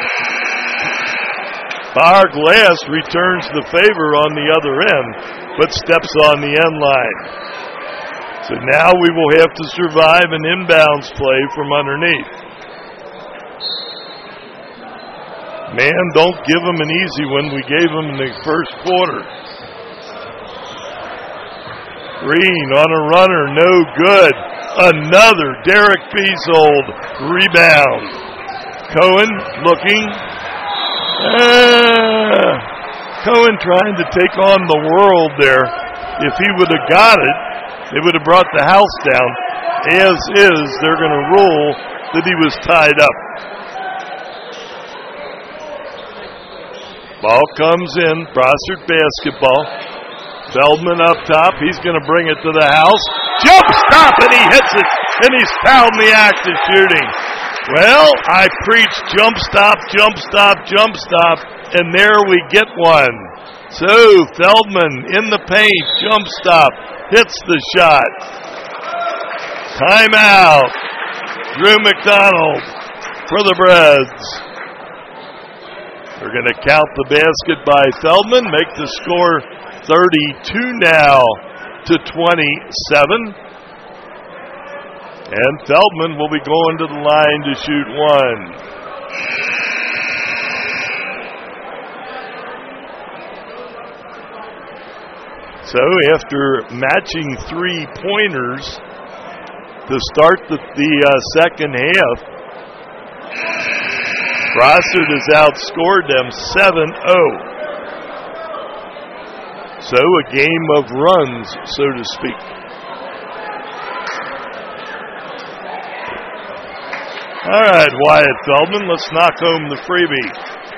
Bar Glass returns the favor on the other end, but steps on the end line. So now we will have to survive an inbounds play from underneath. Man, don't give them an easy one. We gave them in the first quarter. Green on a runner, no good. Another Derek Beazold rebound. Cohen looking. Cohen trying to take on the world there. If he would have got it, it would have brought the house down. As is, they're going to rule that he was tied up. Ball comes in, Brossard basketball. Feldman up top, he's going to bring it to the house. Jump stop, and he hits it, and he's fouled in the act of shooting. Well, I preach jump stop, jump stop, jump stop, and there we get one. So, Feldman in the paint, jump stop, hits the shot. Timeout. Drew McDonald for the Preds. We're going to count the basket by Feldman, make the score 32 now to 27. And Feldman will be going to the line to shoot one. So after matching 3-pointers to start the second half, Brossard has outscored them 7-0. So a game of runs, so to speak. All right, Wyatt Feldman, let's knock home the freebie.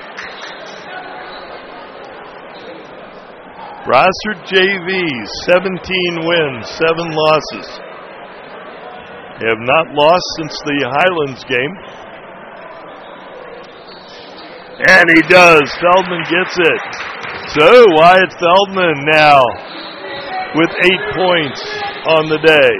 Brossard JV, 17 wins, 7 losses. Have not lost since the Highlands game. And he does. Feldman gets it. So Wyatt Feldman now with 8 points on the day.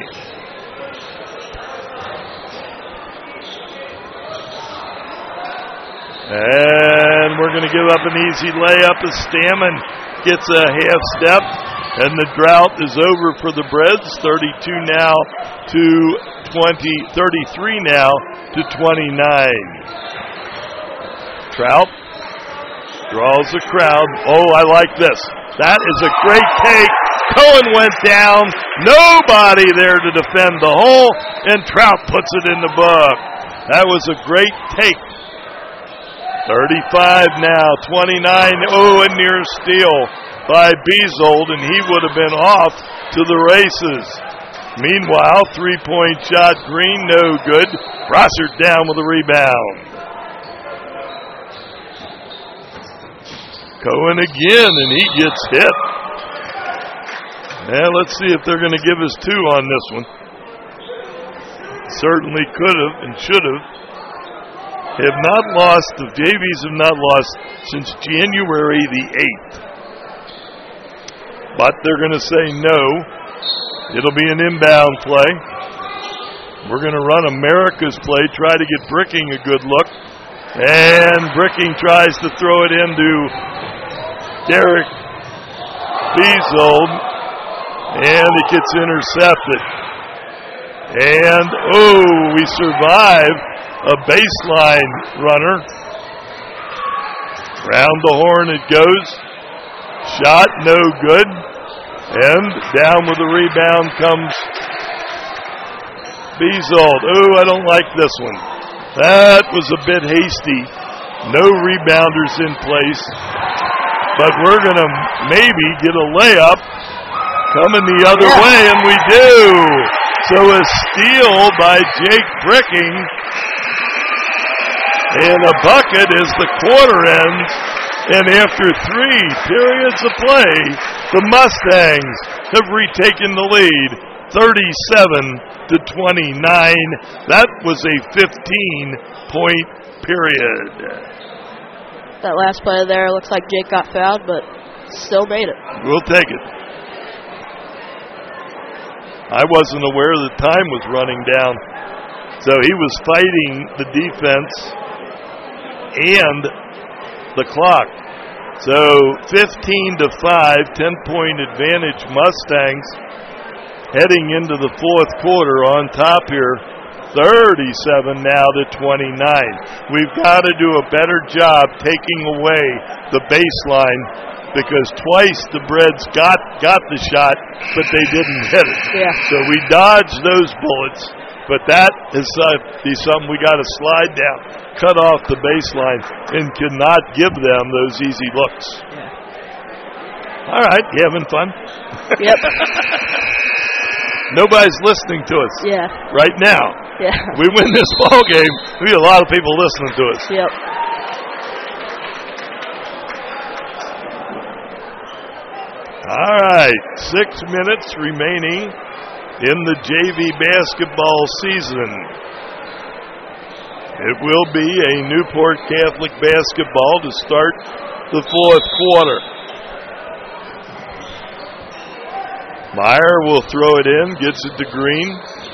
And we're going to give up an easy layup as Stammen gets a half step. And the drought is over for the Breds. 32 now to 20, 33 now to 29. Trout draws the crowd. Oh, I like this. That is a great take. Cohen went down. Nobody there to defend the hole. And Trout puts it in the book. That was a great take. 35 now, 29. Oh, a near steal by Beazold, and he would have been off to the races. Meanwhile, 3-point shot, Green, no good. Brossard down with a rebound. Cohen again, and he gets hit. And let's see if they're going to give us 2 on this one. Certainly could have and should have. Have not lost, the JVs have not lost since January the 8th. But they're going to say no. It'll be an inbound play. We're going to run America's play, try to get Bricking a good look. And Bricking tries to throw it into Derek Beazold. And it gets intercepted. And, oh, we survive a baseline runner. Round the horn it goes. Shot no good. And down with the rebound comes Beazold. Oh, I don't like this one. That was a bit hasty. No rebounders in place. But we're going to maybe get a layup coming the other way, and we do. So a steal by Jake Bricking. And a bucket as the quarter ends. And after 3 periods of play, the Mustangs have retaken the lead, 37 to 29. That was a 15-point period. That last play there looks like Jake got fouled, but still made it. We'll take it. I wasn't aware the time was running down. So he was fighting the defense and the clock. So 15 to 5, 10-point advantage Mustangs heading into the fourth quarter on top here. 37 now to 29. We've got to do a better job taking away the baseline because twice the Breds got the shot, but they didn't hit it. Yeah. So we dodged those bullets, but that is be something we got to slide down, cut off the baseline, and cannot give them those easy looks. Yeah. All right, you having fun? Yep. Nobody's listening to us. Yeah. Right now. Yeah. We win this ball game, we have a lot of people listening to us. Yep. All right, 6 minutes remaining in the JV basketball season. It will be a Newport Catholic basketball to start the fourth quarter. Meyer will throw it in, gets it to Green.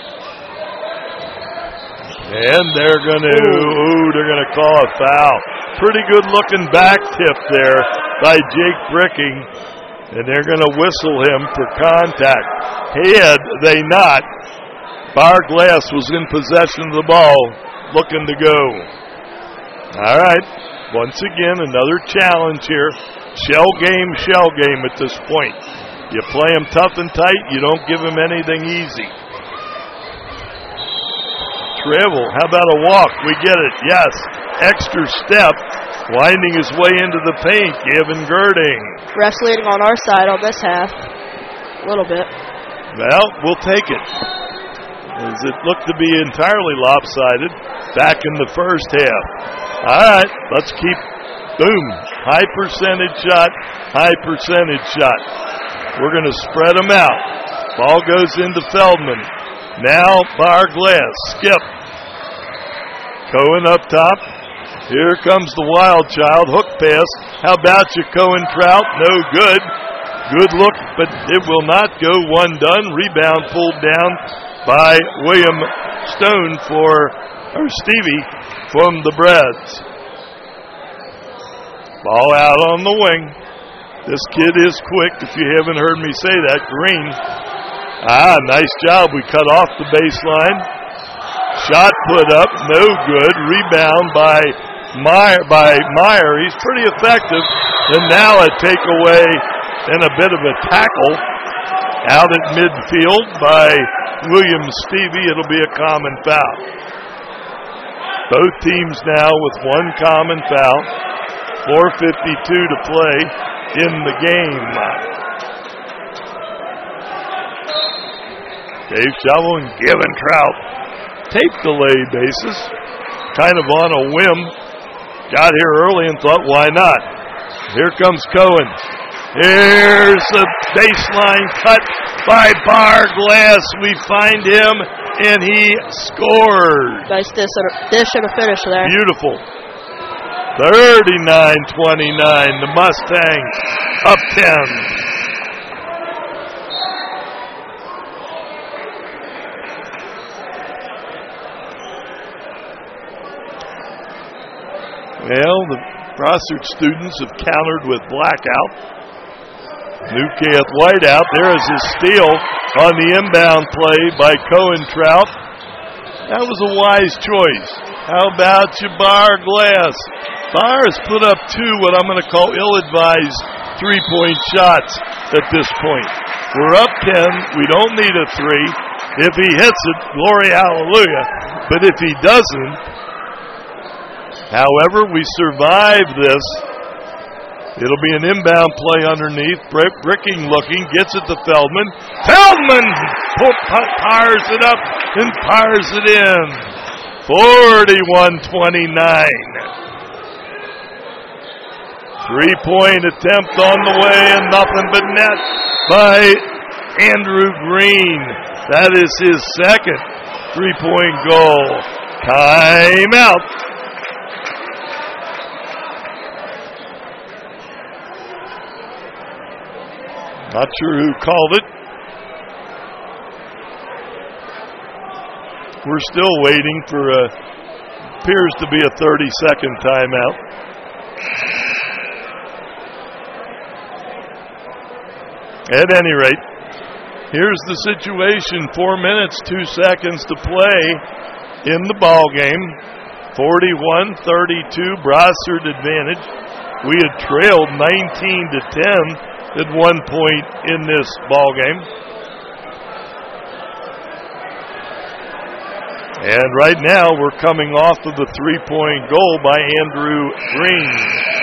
And they're going to call a foul. Pretty good looking back tip there by Jake Bricking. And they're going to whistle him for contact. Had they not, Bar Glass was in possession of the ball, looking to go. All right, once again, another challenge here. Shell game at this point. You play them tough and tight, you don't give them anything easy. Travel, how about a walk? We get it, yes. Extra step, winding his way into the paint, Gavin Girding. Refs leading on our side on this half. A little bit. Well, we'll take it. as it looked to be entirely lopsided back in the first half. All right, let's keep, boom, high percentage shot. We're going to spread them out. Ball goes into Feldman. Now Bar Glass, skip. Cohen up top. Here comes the wild child, hook pass. How about you, Cohen Trout? No good. Good look, but it will not go. One done. Rebound pulled down by William Stone Stevie from the Brads. Ball out on the wing. This kid is quick, if you haven't heard me say that. Green. Nice job. We cut off the baseline. Shot put up, no good. Rebound by Meyer. He's pretty effective. And now a takeaway and a bit of a tackle out at midfield by William Stevie. It'll be a common foul. Both teams now with one common foul. 4:52 to play in the game. Dave Shovel and Gavin Trout. Tape delay basis. Kind of on a whim. Got here early and thought, why not? Here comes Cohen. Here's the baseline cut by Bar Glass. We find him, and he scored. Nice dish and a finish there. Beautiful. 39-29. The Mustangs up 10. Well, the Brossard students have countered with blackout. Newcath Whiteout. There is his steal on the inbound play by Cohen Trout. That was a wise choice. How about you, Bar Glass? Bar has put up two what I'm going to call ill-advised three-point shots at this point. We're up 10. We don't need a three. If he hits it, glory, hallelujah. But if he doesn't, however, we survive this. It'll be an inbound play underneath. Bricking looking, gets it to Feldman. Feldman fires it up and fires it in. 41-29. Three-point attempt on the way and nothing but net by Andrew Green. That is his second three-point goal. Timeout. Not sure who called it. We're still waiting for appears to be a 30-second timeout. At any rate, here's the situation. 4 minutes, 2 seconds to play in the ball game. 41-32, Brossard advantage. We had trailed 19-10. At one point in this ball game. And right now we're coming off of the three-point goal by Andrew Green.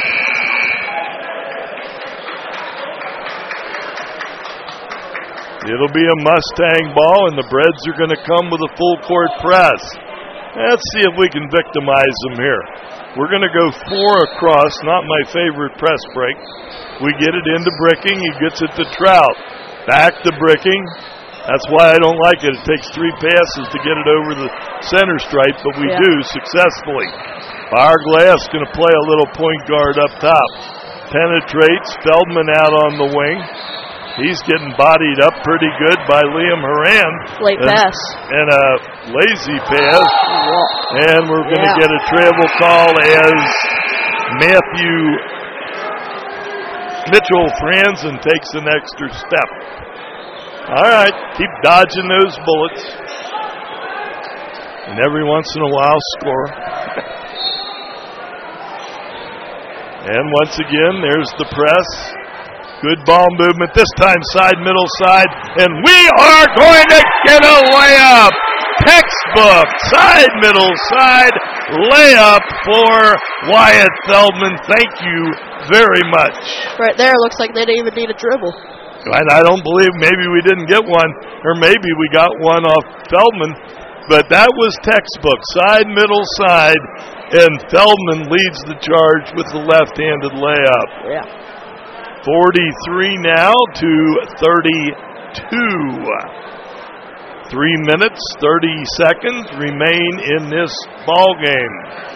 It'll be a Mustang ball, and the Breads are going to come with a full court press. Let's see if we can victimize them here. We're going to go 4 across, not my favorite press break. We get it into Bricking. He gets it to Trout. Back to Bricking. That's why I don't like it. It takes 3 passes to get it over the center stripe, but we do successfully. Bar Glass going to play a little point guard up top. Penetrates. Feldman out on the wing. He's getting bodied up pretty good by Liam Horan. Late pass. And a lazy pass. And we're going to get a travel call as Matthew Mitchell Franzen takes an extra step. All right, keep dodging those bullets. And every once in a while, score. And once again, there's the press. Good ball movement, this time side, middle side. And we are going to get a layup. Textbook, side, middle side, layup for Wyatt Feldman. Thank you very much. Right there, looks like they didn't even need a dribble. And I don't believe maybe we didn't get one, or maybe we got one off Feldman, but that was textbook, side, middle, side, and Feldman leads the charge with the left-handed layup. Yeah. 43 now to 32. 3 minutes, 30 seconds remain in this ball game.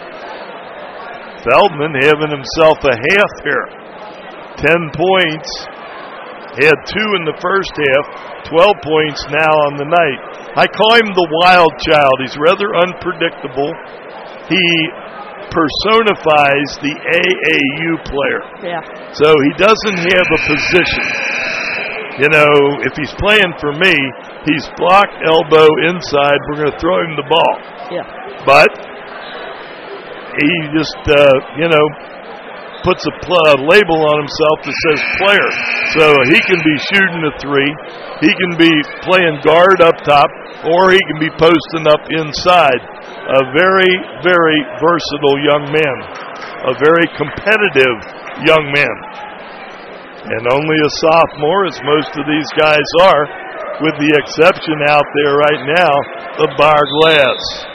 Feldman having himself a half here. 10 points. Had 2 in the first half, 12 points now on the night. I call him the wild child. He's rather unpredictable. He personifies the AAU player. Yeah. So he doesn't have a position. You know, if he's playing for me, he's block, elbow, inside. We're going to throw him the ball. Yeah. But he just, puts a label on himself that says player. So he can be shooting a three, he can be playing guard up top, or he can be posting up inside. A very, very versatile young man. A very competitive young man. And only a sophomore, as most of these guys are, with the exception out there right now of Bar Glass.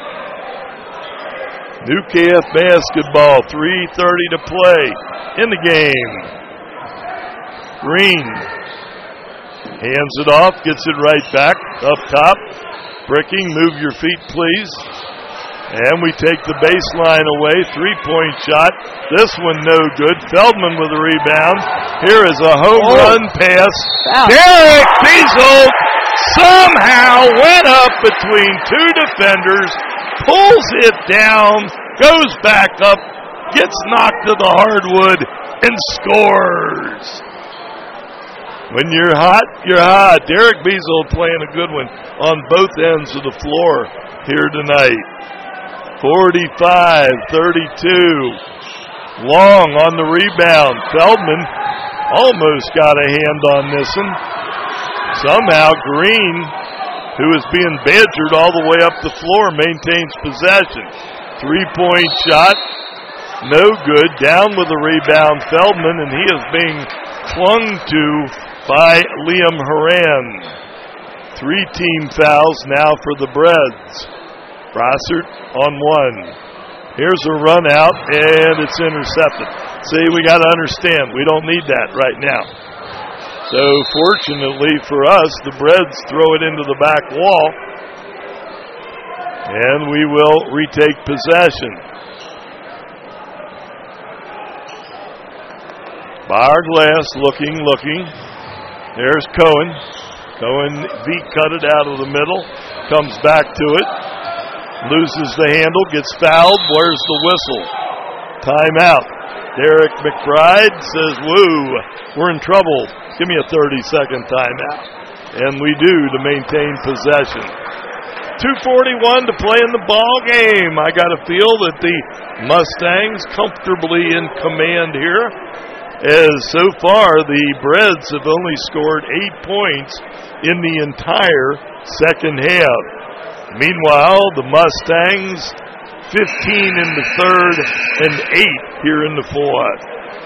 New KF basketball, 3:30 to play in the game. Green hands it off, gets it right back up top. Bricking, move your feet please. And we take the baseline away, 3-point shot. This one no good. Feldman with a rebound. Here is a home run pass. Wow. Derek Beazle somehow went up between two defenders, pulls it down, goes back up, gets knocked to the hardwood, and scores. When you're hot, you're hot. Derek Beazle playing a good one on both ends of the floor here tonight. 45-32. Long on the rebound. Feldman almost got a hand on this one. Somehow Green, who is being badgered all the way up the floor, maintains possession. 3-point shot, no good. Down with the rebound, Feldman, and he is being clung to by Liam Horan. 3 team fouls now for the Breds. Brossart on one. Here's a run out, and it's intercepted. See, we got to understand, we don't need that right now. So fortunately for us, the Breds throw it into the back wall, and we will retake possession. Bar Glass looking. There's Cohen. Cohen V-cut it out of the middle, comes back to it, loses the handle, gets fouled. Where's the whistle? Timeout. Derek McBride says, woo, we're in trouble. Give me a 30-second timeout. And we do to maintain possession. 2:41 to play in the ball game. I got to feel that the Mustangs comfortably in command here, as so far the Breds have only scored 8 points in the entire second half. Meanwhile, the Mustangs 15 in the third and 8 here in the fourth.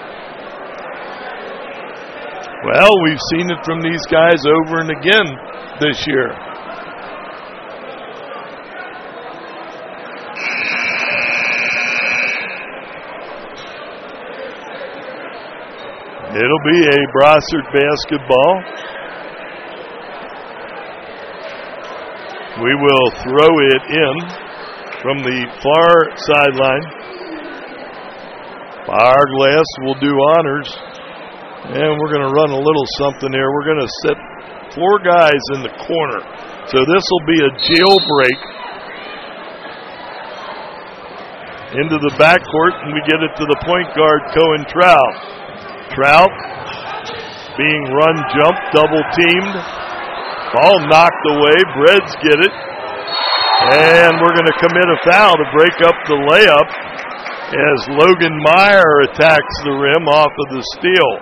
Well, we've seen it from these guys over and again this year. It'll be a Brossart basketball. We will throw it in from the far sideline. Bar Glass will do honors. And we're going to run a little something here. We're going to set 4 guys in the corner. So this will be a jailbreak into the backcourt, and we get it to the point guard, Cohen Trout. Trout being run, jump, double teamed. Ball knocked away. Breds get it. And we're going to commit a foul to break up the layup as Logan Meyer attacks the rim off of the steal.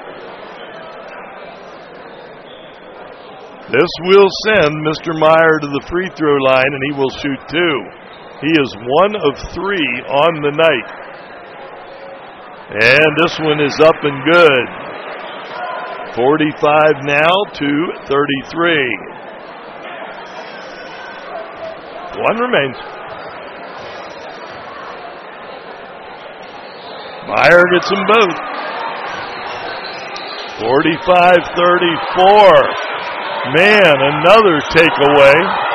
This will send Mr. Meyer to the free throw line, and he will shoot 2. He is 1 of 3 on the night. And this one is up and good. 45 now to 33. One remains. Meyer gets them both. 45-34. Man, another takeaway.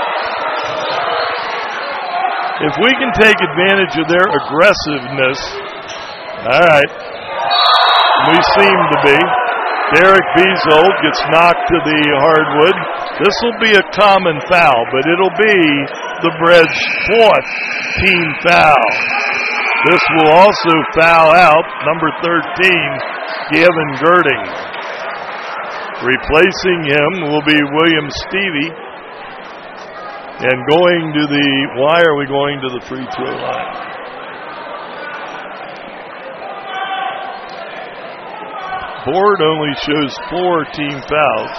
If we can take advantage of their aggressiveness, all right, we seem to be. Derek Beazold gets knocked to the hardwood. This will be a common foul, but it'll be the Bread's 4th team foul. This will also foul out number 13, Gavin Girding. Replacing him will be William Stevie. And going to the, why are we going to the free throw line? Board only shows 4 team fouls.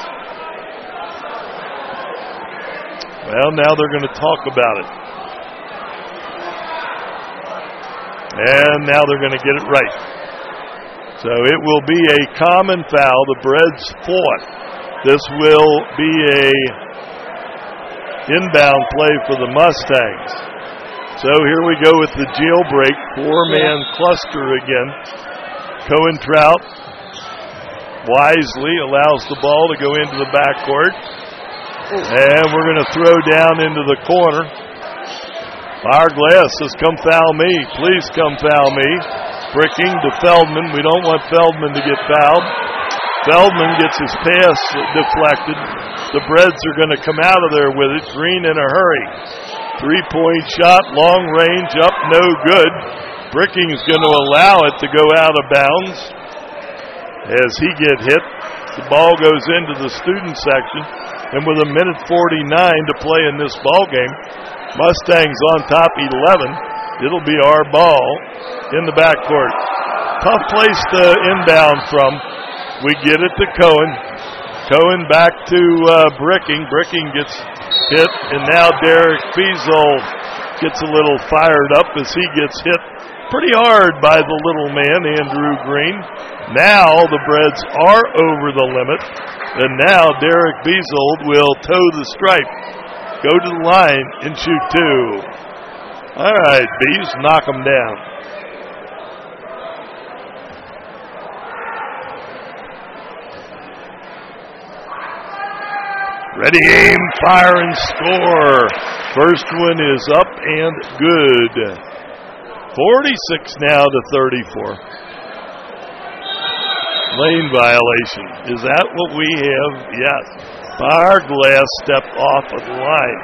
Well, now they're going to talk about it. And now they're going to get it right. So it will be a common foul, the Bread's 4th. This will be a inbound play for the Mustangs. So here we go with the jailbreak, 4-man cluster again. Cohen Trout wisely allows the ball to go into the backcourt. And we're going to throw down into the corner. Fireglass says, come foul me. Please come foul me. Bricking to Feldman. We don't want Feldman to get fouled. Feldman gets his pass deflected. The Breads are going to come out of there with it. Green in a hurry. 3-point shot, long range, up, no good. Bricking is going to allow it to go out of bounds. As he get hit, the ball goes into the student section. And with a minute 49 to play in this ball game, Mustangs on top 11. It'll be our ball in the backcourt. Tough place to inbound from. We get it to Cohen. Cohen back to Bricking. Bricking gets hit, and now Derek Beazold gets a little fired up as he gets hit pretty hard by the little man, Andrew Green. Now the Breads are over the limit, and now Derek Beazold will toe the stripe, go to the line, and shoot 2. All right, Bees, knock them down. Ready, aim, fire, and score. First one is up and good. 46 now to 34. Lane violation. Is that what we have? Yes. Fireglass stepped off of the line.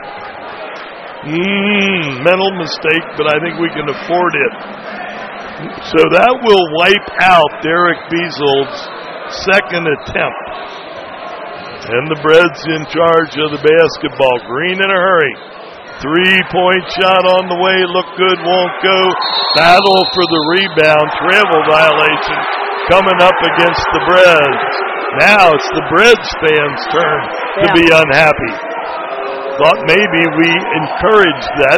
Mental mistake, but I think we can afford it. So that will wipe out Derek Beazold's second attempt. And the Breads in charge of the basketball. Green in a hurry. 3-point shot on the way. Look good, won't go. Battle for the rebound. Travel violation coming up against the Breads. Now it's the Breads fans' turn to be unhappy. Thought maybe we encouraged that.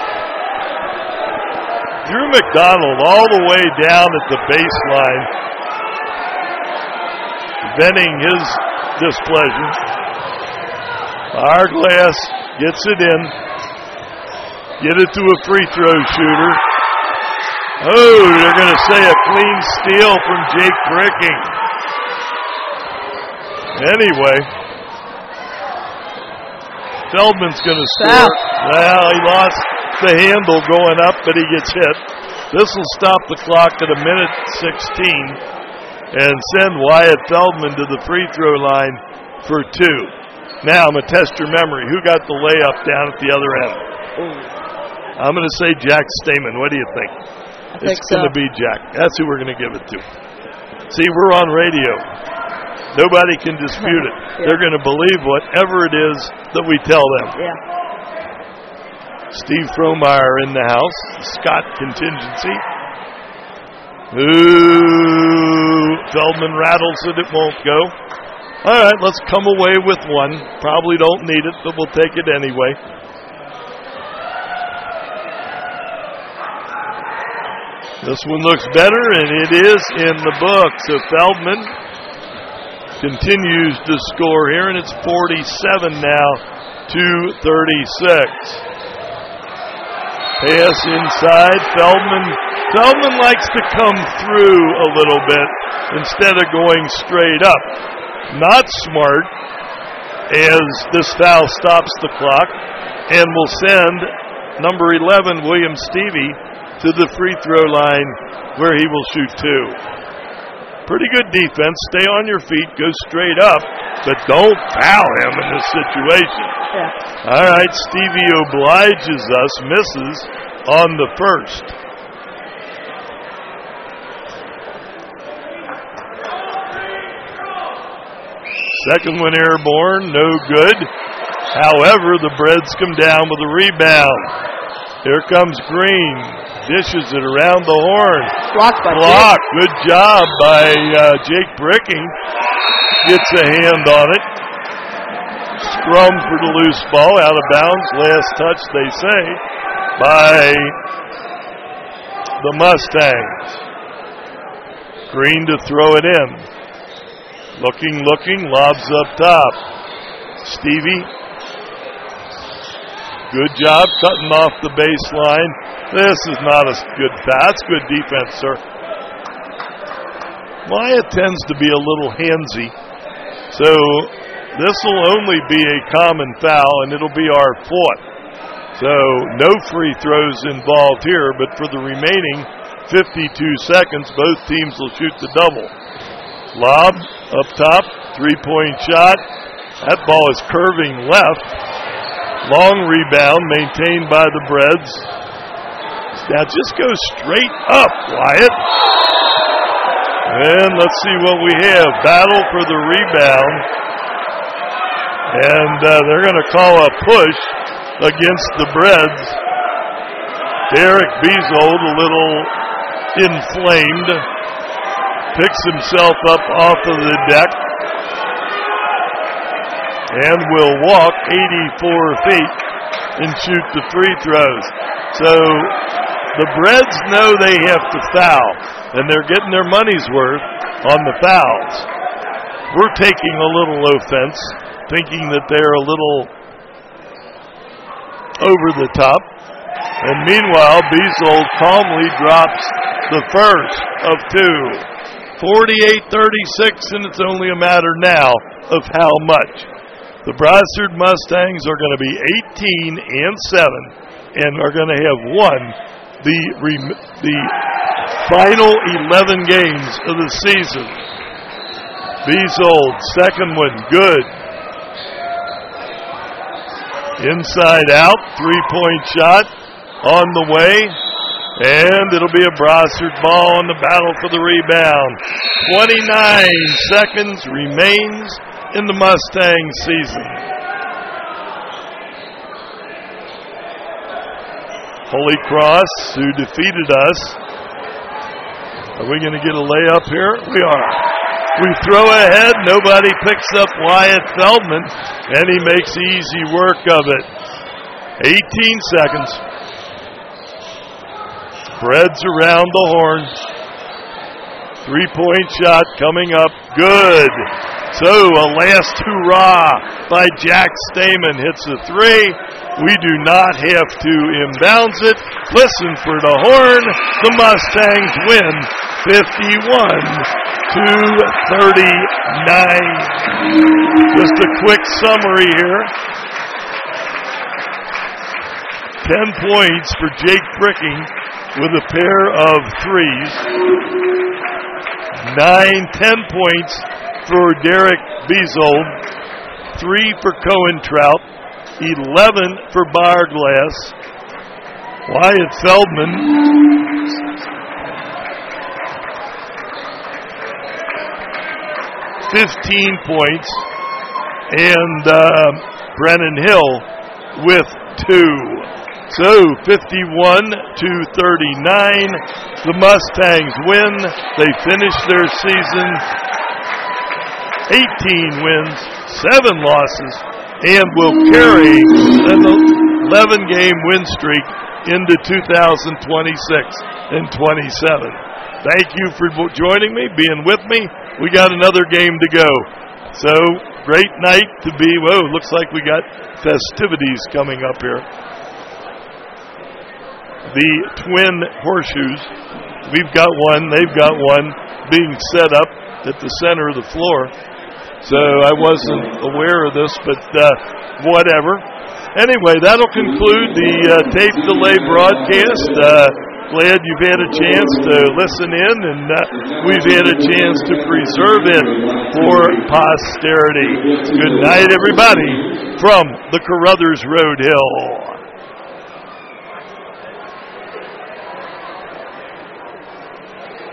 Drew McDonald all the way down at the baseline, venting his displeasure. Fireglass gets it in. Get it to a free throw shooter. Oh, they're going to say a clean steal from Jake Bricking. Anyway, Feldman's going to score. Well, he lost the handle going up, but he gets hit. This will stop the clock at a minute 16 and send Wyatt Feldman to the free throw line for 2. Now, I'm going to test your memory. Who got the layup down at the other end? I'm going to say Jack Stamen. What do you think? It's going to be Jack. That's who we're going to give it to. See, we're on radio. Nobody can dispute it. They're going to believe whatever it is that we tell them. Steve Fromeyer in the house. Scott contingency. Ooh, Feldman rattles it. It won't go. All right, let's come away with one. Probably don't need it, but we'll take it anyway. This one looks better, and it is in the book. So Feldman continues to score here, and it's 47 now to 36. Pass inside. Feldman likes to come through a little bit instead of going straight up. Not smart, as this foul stops the clock and will send number 11, William Stevie, to the free throw line where he will shoot 2. Pretty good defense. Stay on your feet, go straight up, but don't foul him in this situation. Yeah. All right, Stevie obliges us, misses on the first. Second one airborne, no good. However, the Breads come down with a rebound. Here comes Green. Dishes it around the horn. Blocked by Block. Good job by Jake Bricking. Gets a hand on it. Scrum for the loose ball. Out of bounds. Last touch, they say, by the Mustangs. Green to throw it in. Looking. Lobs up top. Stevie. Good job cutting off the baseline. This is not a good foul. That's good defense, sir. Wyatt tends to be a little handsy. So this will only be a common foul, and it'll be our 4th. So no free throws involved here, but for the remaining 52 seconds, both teams will shoot the double. Lob up top, 3-point shot. That ball is curving left. Long rebound maintained by the Breads. Now just go straight up, Wyatt. And let's see what we have. Battle for the rebound. And they're going to call a push against the Breads. Derek Beazold, a little inflamed, picks himself up off of the deck and will walk 84 feet and shoot the free throws. So the Breads know they have to foul, and they're getting their money's worth on the fouls. We're taking a little offense, thinking that they're a little over the top. And meanwhile, Beazold calmly drops the first of 2. 48-36, and it's only a matter now of how much. The Brossard Mustangs are going to be 18-7 and are going to have won the final 11 games of the season. Beazold, second one, good. Inside out, 3-point shot on the way, and it'll be a Brossard ball in the battle for the rebound. 29 seconds remains in the Mustang season. Holy Cross, who defeated us. Are we going to get a layup here? We are. We throw ahead. Nobody picks up Wyatt Feldman, and he makes easy work of it. 18 seconds. Breads around the horn. 3-point shot coming up. Good. So a last hurrah by Jack Stamen hits a 3. We do not have to inbounds it. Listen for the horn. The Mustangs win 51-39. Just a quick summary here. 10 points for Jake Bricking with a pair of threes. 9-10 points for Derek Beazold. 3 for Cohen Trout. 11 for Barglass. Wyatt Feldman 15 points. And Brennan Hill with 2. So 51-39. The Mustangs win. They finish their season 18 wins, 7 losses, and will carry an 11-game win streak into 2026 and 27. Thank you for joining me, being with me. We got another game to go. So, great night to be. Whoa, looks like we got festivities coming up here. The Twin Horseshoes. We've got one, they've got one being set up at the center of the floor. So I wasn't aware of this, but whatever. Anyway, that'll conclude the tape delay broadcast. Glad you've had a chance to listen in, and we've had a chance to preserve it for posterity. Good night, everybody, from the Carruthers Road Hill.